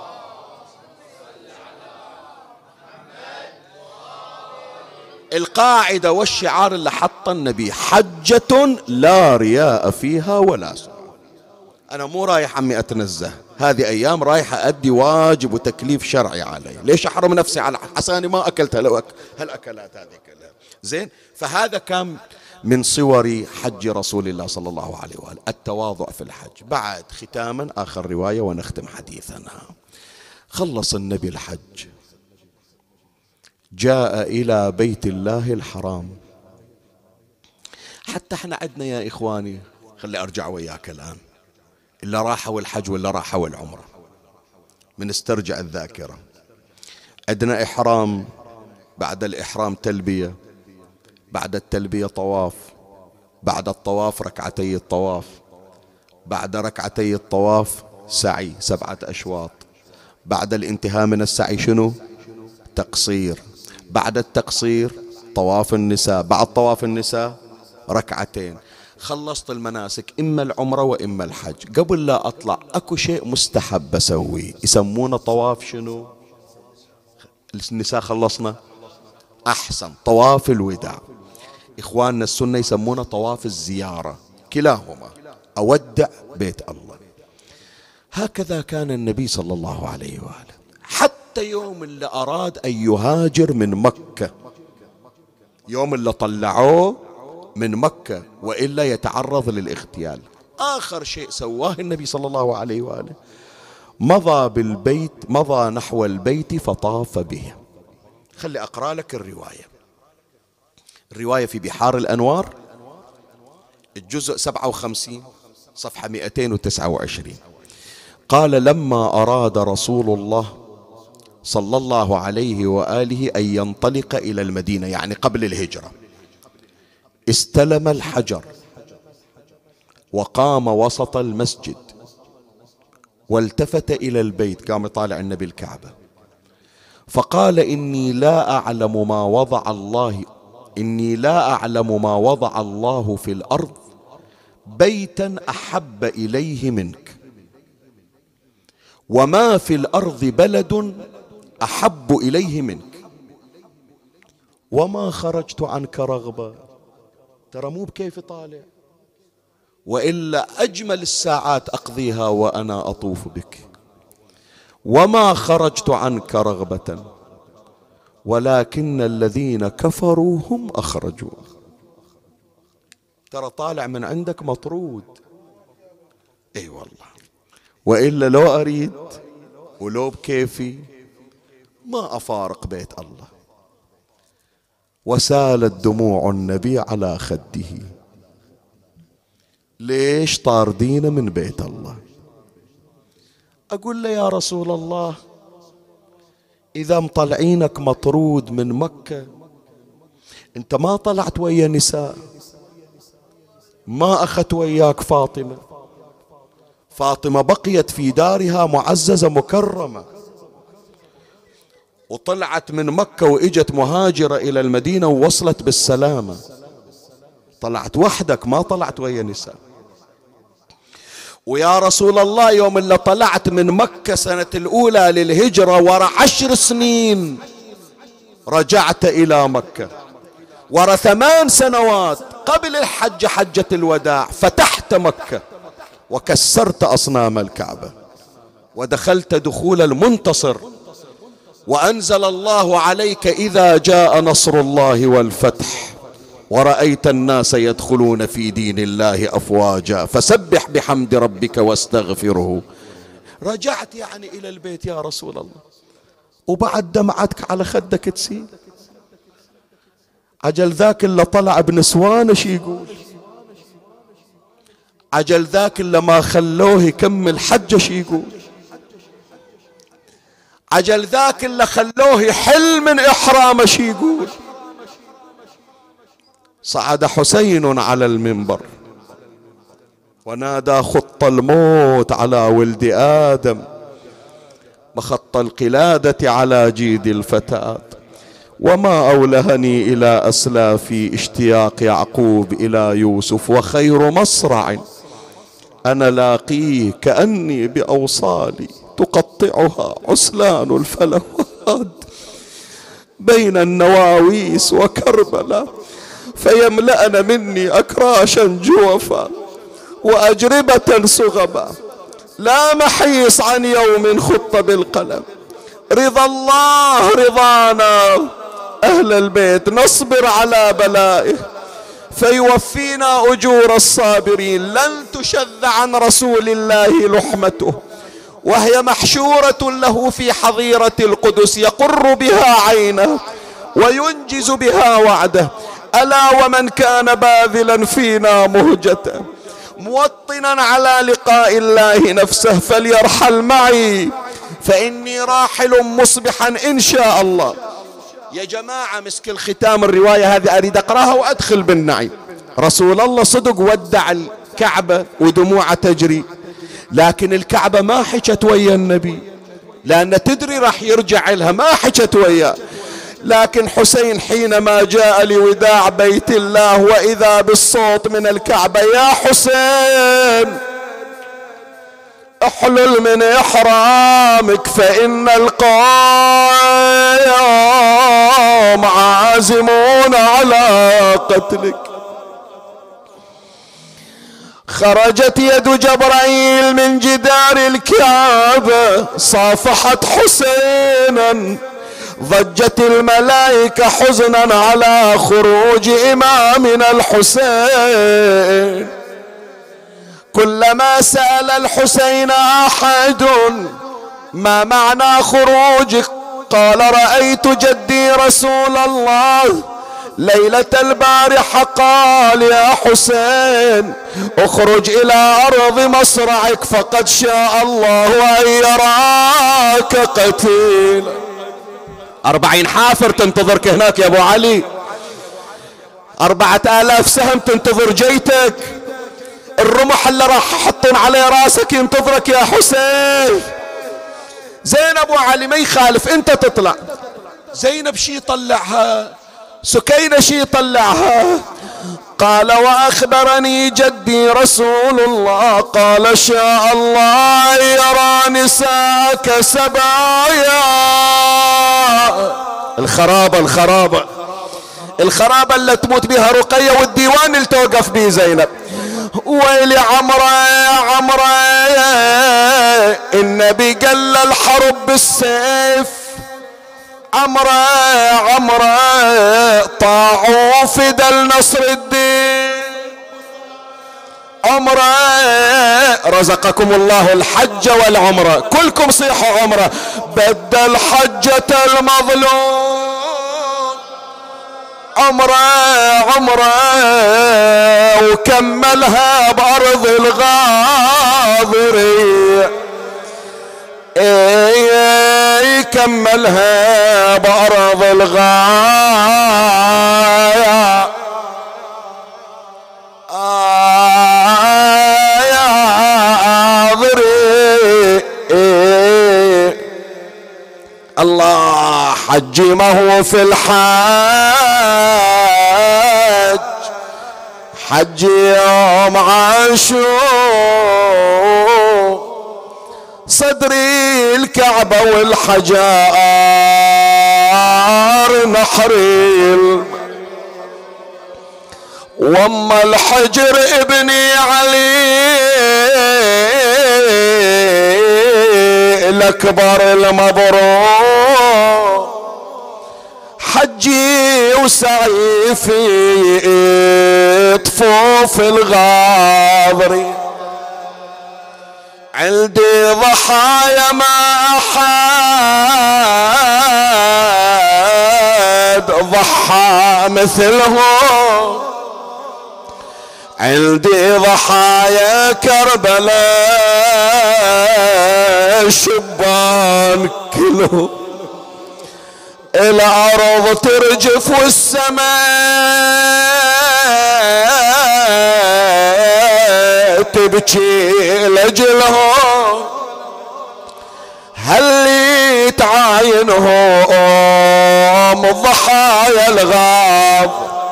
القاعدة والشعار اللي حط النبي: حجة لا رياء فيها ولا سمعة. أنا مو رايح عمي أتنزه، هذه أيام رايح أدي واجب وتكليف شرعي علي، ليش أحرم نفسي على حساني ما أكلت هالأكلات هذه كلها. زين، فهذا كان من صور حج رسول الله صلى الله عليه وآله، التواضع في الحج. بعد ختاما آخر رواية ونختم حديثنا. خلص النبي الحج، جاء إلى بيت الله الحرام. حتى احنا عندنا يا إخواني، خلي أرجع وياك الآن، إلا راحوا الحج ولا راحوا العمرة، من استرجع الذاكرة. عندنا إحرام، بعد الإحرام تلبية، بعد التلبية طواف، بعد الطواف ركعتي الطواف، بعد ركعتي الطواف سعي 7 أشواط، بعد الانتهاء من السعي شنو؟ تقصير، بعد التقصير طواف النساء، بعد طواف النساء ركعتين. خلصت المناسك، إما العمرة وإما الحج. قبل لا أطلع أكو شيء مستحب بسويه، يسمونه طواف شنو؟ النساء خلصنا، أحسن، طواف الوداع. إخواننا السنة يسمونه طواف الزيارة، كلاهما أودع بيت الله. هكذا كان النبي صلى الله عليه وآله، حتى يوم اللي أراد أن يهاجر من مكة، يوم اللي طلعوه من مكة وإلا يتعرض للاغتيال، آخر شيء سواه النبي صلى الله عليه وآله مضى بالبيت، مضى نحو البيت فطاف به. خلي أقرأ لك الرواية. الرواية في بحار الأنوار، الجزء 57 صفحة 229. قال: لما أراد رسول الله صلى الله عليه وآله أن ينطلق إلى المدينة، يعني قبل الهجرة، استلم الحجر وقام وسط المسجد والتفت إلى البيت، قام يطالع النبي الكعبة، فقال: إني لا أعلم ما وضع الله في الأرض بيتا أحب إليه منك، وما في الأرض بلد أحب إليه منك، وما خرجت عنك رغبة. ترى مو بكيف طالع، وإلا أجمل الساعات أقضيها وأنا أطوف بك. وما خرجت عنك رغبة، ولكن الذين كفروا هم أخرجوا. ترى طالع من عندك مطرود. اي والله، وإلا لو أريد ولو بكيفي ما أفارق بيت الله. وسالت دموع النبي على خده. ليش طاردين من بيت الله؟ أقول له يا رسول الله إذا مطلعينك مطرود من مكة، أنت ما طلعت ويا نساء، ما أخذت وياك فاطمة، فاطمة بقيت في دارها معززة مكرمة، وطلعت من مكة وإجت مهاجرة إلى المدينة ووصلت بالسلامة، طلعت وحدك ما طلعت ويا نساء. ويا رسول الله يوم اللي طلعت من مكة سنة الأولى للهجرة ورا 10 سنين رجعت إلى مكة، ورا 8 سنوات قبل الحج حجة الوداع فتحت مكة وكسرت أصنام الكعبة ودخلت دخول المنتصر، وأنزل الله عليك إذا جاء نصر الله والفتح ورأيت الناس يدخلون في دين الله أفواجا فسبح بحمد ربك واستغفره. رجعت يعني إلى البيت يا رسول الله، وبعد دمعتك على خدك تسيل. عجل ذاك اللي طلع بنسوانه شي يقول، عجل ذاك اللي ما خلوه يكمل حجه شي يقول، عجل ذاك اللي خلوه يحل من إحرامه شي يقول. صعد حسين على المنبر ونادى خط الموت على ولد آدم، مخط القلادة على جيد الفتاة، وما أولهني إلى أسلافي اشتياق يعقوب إلى يوسف، وخير مصرع أنا لاقيه كأني بأوصالي تقطعها عسلان الفلوات بين النواويس وكربلاء، فيملأن مني أكراشا جوفا وأجربة صغبا، لا محيص عن يوم خط بالقلم، رضا الله رضانا أهل البيت نصبر على بلائه فيوفينا أجور الصابرين، لن تشذ عن رسول الله لحمته وهي محشورة له في حظيرة القدس يقر بها عينه وينجز بها وعده، ألا ومن كان باذلا فينا مهجته موطنا على لقاء الله نفسه فليرحل معي فإني راحل مصبحا إن شاء الله. يا جماعة مسك الختام الرواية هذه أريد أقرأها وأدخل بالنعيم. رسول الله صدق ودع الكعبة ودموعه تجري، لكن الكعبة ما حكت ويا النبي لأن تدري راح يرجع لها، ما حكت وياه. لكن حسين حينما جاء لوداع بيت الله وإذا بالصوت من الكعبة يا حسين احلل من إحرامك فإن القوم عازمون على قتلك. خرجت يد جبرائيل من جدار الكعبة صافحت حسينا، ضجت الملائكة حزنا على خروج إمامنا الحسين. كلما سأل الحسين أحد ما معنى خروجك قال رأيت جدي رسول الله ليلة البارحة قال يا حسين اخرج إلى أرض مصرعك فقد شاء الله أن يراك قتيلا. 40 حافر تنتظرك هناك يا أبو علي، 4000 سهم تنتظر جيتك، الرمح اللي راح يحطون عليه راسك ينتظرك يا حسين. زين أبو علي ما يخالف أنت تطلع، زينب شي طلعها، سكينة شي طلعها. قال وأخبرني جدي رسول الله قال شاء الله يرى نساك سبايا. الخرابة اللي تموت بها رقية والديوان اللي توقف به زينب. ويلي عمره النبي قال الحرب بالسيف، عمره طاعوا فدى النصر الدين، عمره رزقكم الله الحج والعمره، كلكم صيحوا عمره بدل حجة المظلوم عمره وكملها بأرض الغاضرية، كملها بأرض الغاية. الله حجي ما هو في الحاج، حجي يوم عاشور، صدري الكعبة والحجار نحري، واما الحجر ابني علي الاكبر المبرور، حجي وسعي في طفوف الغاضري، عندي ضحايا ما أحد ضحى مثلهم، عندي ضحايا كربلاء شبان كلهم، الأرض ترجف والسماء تبكي لجلهم، هل تعاينهم ضحايا الغاب،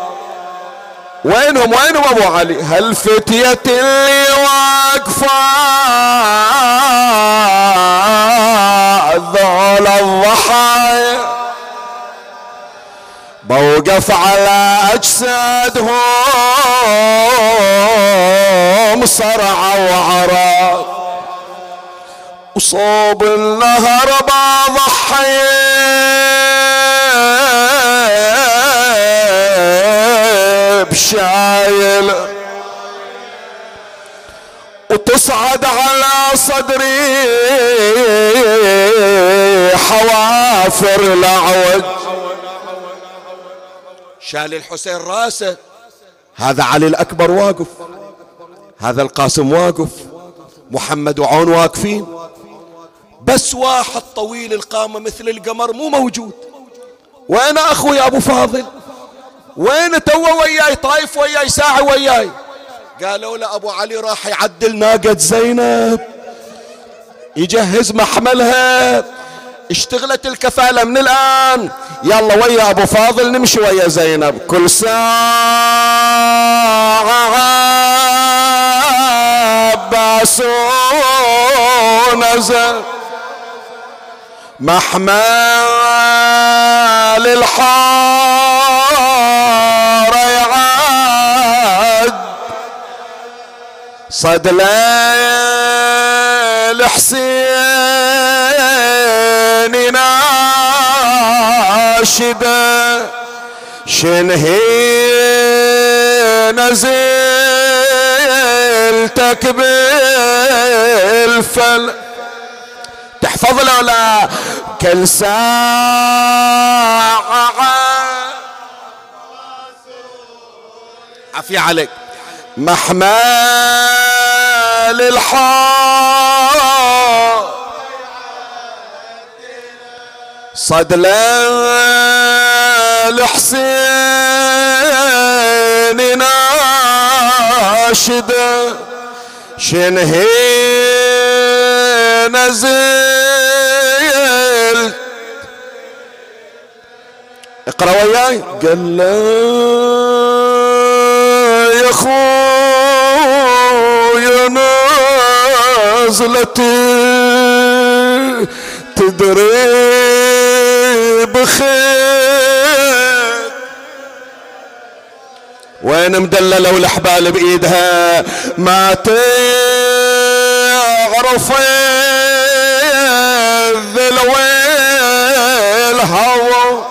وينهم ابو علي؟ هالفتية اللي واقفة ذول الضحايا، بوقف على اجسادهم صرعة وعرق، وصوب النهر بضحي بشايل، وتصعد على صدري حوافر الأعوج. شال الحسين راسه، هذا علي الأكبر واقف، هذا القاسم واقف، محمد وعون واقفين، بس واحد طويل القامة مثل القمر مو موجود. وين أخوي أبو فاضل؟ وين تو وياي؟ طايف وياي ساعة وياي. قالوا له أبو علي راح يعدل ناقة زينب، يجهز محملها، اشتغلت الكفالة من الآن، يلا ويا أبو فاضل نمشي ويا زينب. كل ساعة عباس ونزل محمل الحار يعد، صد ليل حسين ناشده، شنهي نزلتك بالفل، تحفظ له لا كل ساعة عافية عليك محمل الحار، صد ليل حسين ناشده، شنهي نزلت. اقرأ وياي. قال له يا خويا نازلتي تدري بخير، وين مدللة والحبال بايدها ما تعرف الذل والهوى،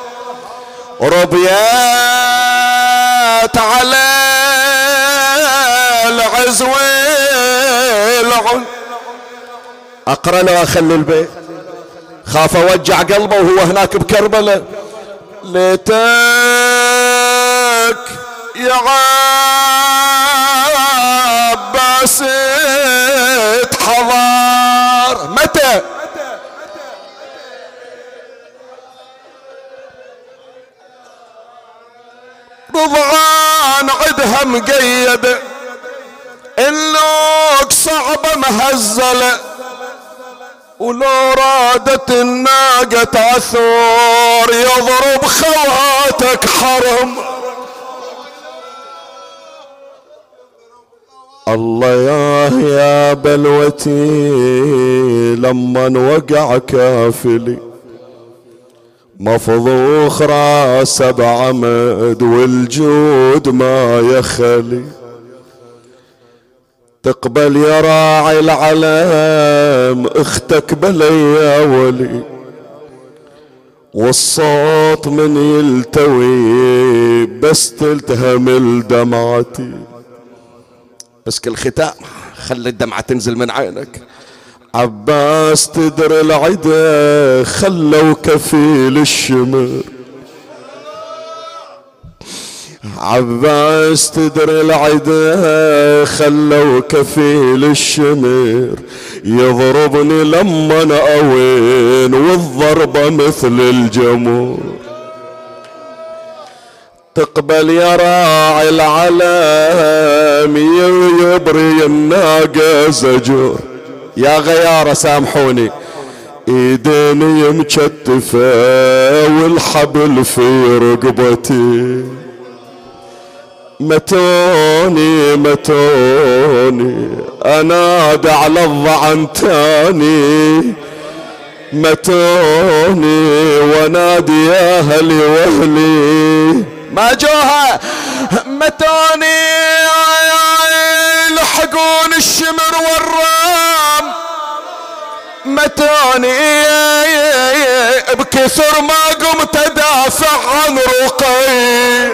ربيات على العز والعن. اقرا له اخلي البيت، خاف اوجع قلبه وهو هناك بكربلاء. ليتك يا عباس اتحضر. متى؟ رضعان عدها مقيدة، اللوك صعبة مهزلة، ولو رادت الناقة عثور يضرب خواتك حرم. الله يا بلوتي لمن وقع كافلي، مفضوخ راسه بعمد والجود ما يخلي. تقبل يا راعي العلم اختك بلي يا ولي، والصوت من يلتوي بس تلتهم الدمعتي. بس كل ختام خلي الدمعة تنزل من عينك. عباس تدري العدا خلوا كفيل الشمر، عباس تدري العدا خلوا كفيل الشمر، يضربني لما انا اوين والضربة مثل الجمر. تقبل يا راعي العلم يبري الناقة زجر. يا غيارة سامحوني، ايديني مكتفة والحبل في رقبتي. متوني متوني انادى على الضعن تاني، متوني ونادي يا اهلي واهلي ما جوها. متوني لحقون الشمر والرام، متوني بكثر ما قمت ادافع عن رقي.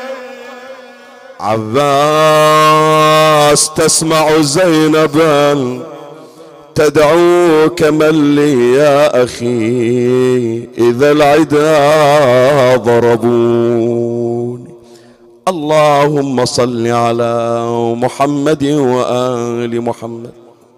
عباس تسمع زينبا تدعوك من لي يا أخي إذا العدا ضربوني. اللهم صل على محمد وآل محمد.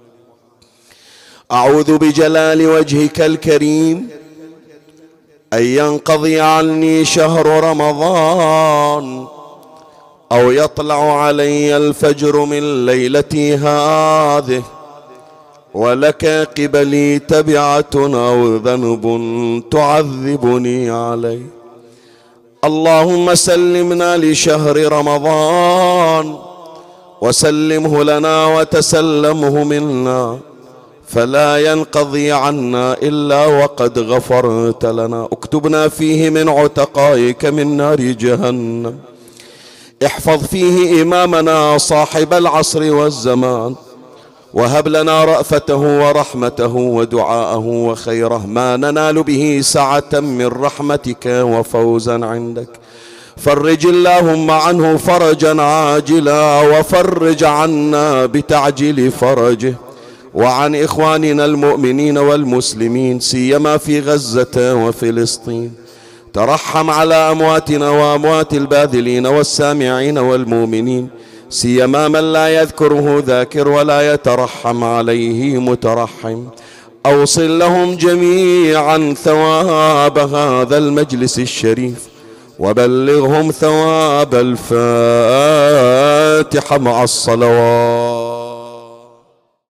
أعوذ بجلال وجهك الكريم أن ينقضي عني شهر رمضان أو يطلع علي الفجر من ليلتي هذه ولك قبلي تبعة أو ذنب تعذبني عليه. اللهم سلمنا لشهر رمضان وسلمه لنا وتسلمه منا، فلا ينقضي عنا إلا وقد غفرت لنا. اكتبنا فيه من عتقائك من نار جهنم. احفظ فيه إمامنا صاحب العصر والزمان، وهب لنا رأفته ورحمته ودعاءه وخيره ما ننال به سعة من رحمتك وفوزا عندك. فرج اللهم عنه فرجا عاجلا، وفرج عنا بتعجيل فرجه، وعن إخواننا المؤمنين والمسلمين سيما في غزة وفلسطين. ترحم على أمواتنا وأموات الباذلين والسامعين والمؤمنين، سيما من لا يذكره ذاكر ولا يترحم عليه مترحم. أوصل لهم جميعا ثواب هذا المجلس الشريف، وبلغهم ثواب الفاتحة مع الصلوات.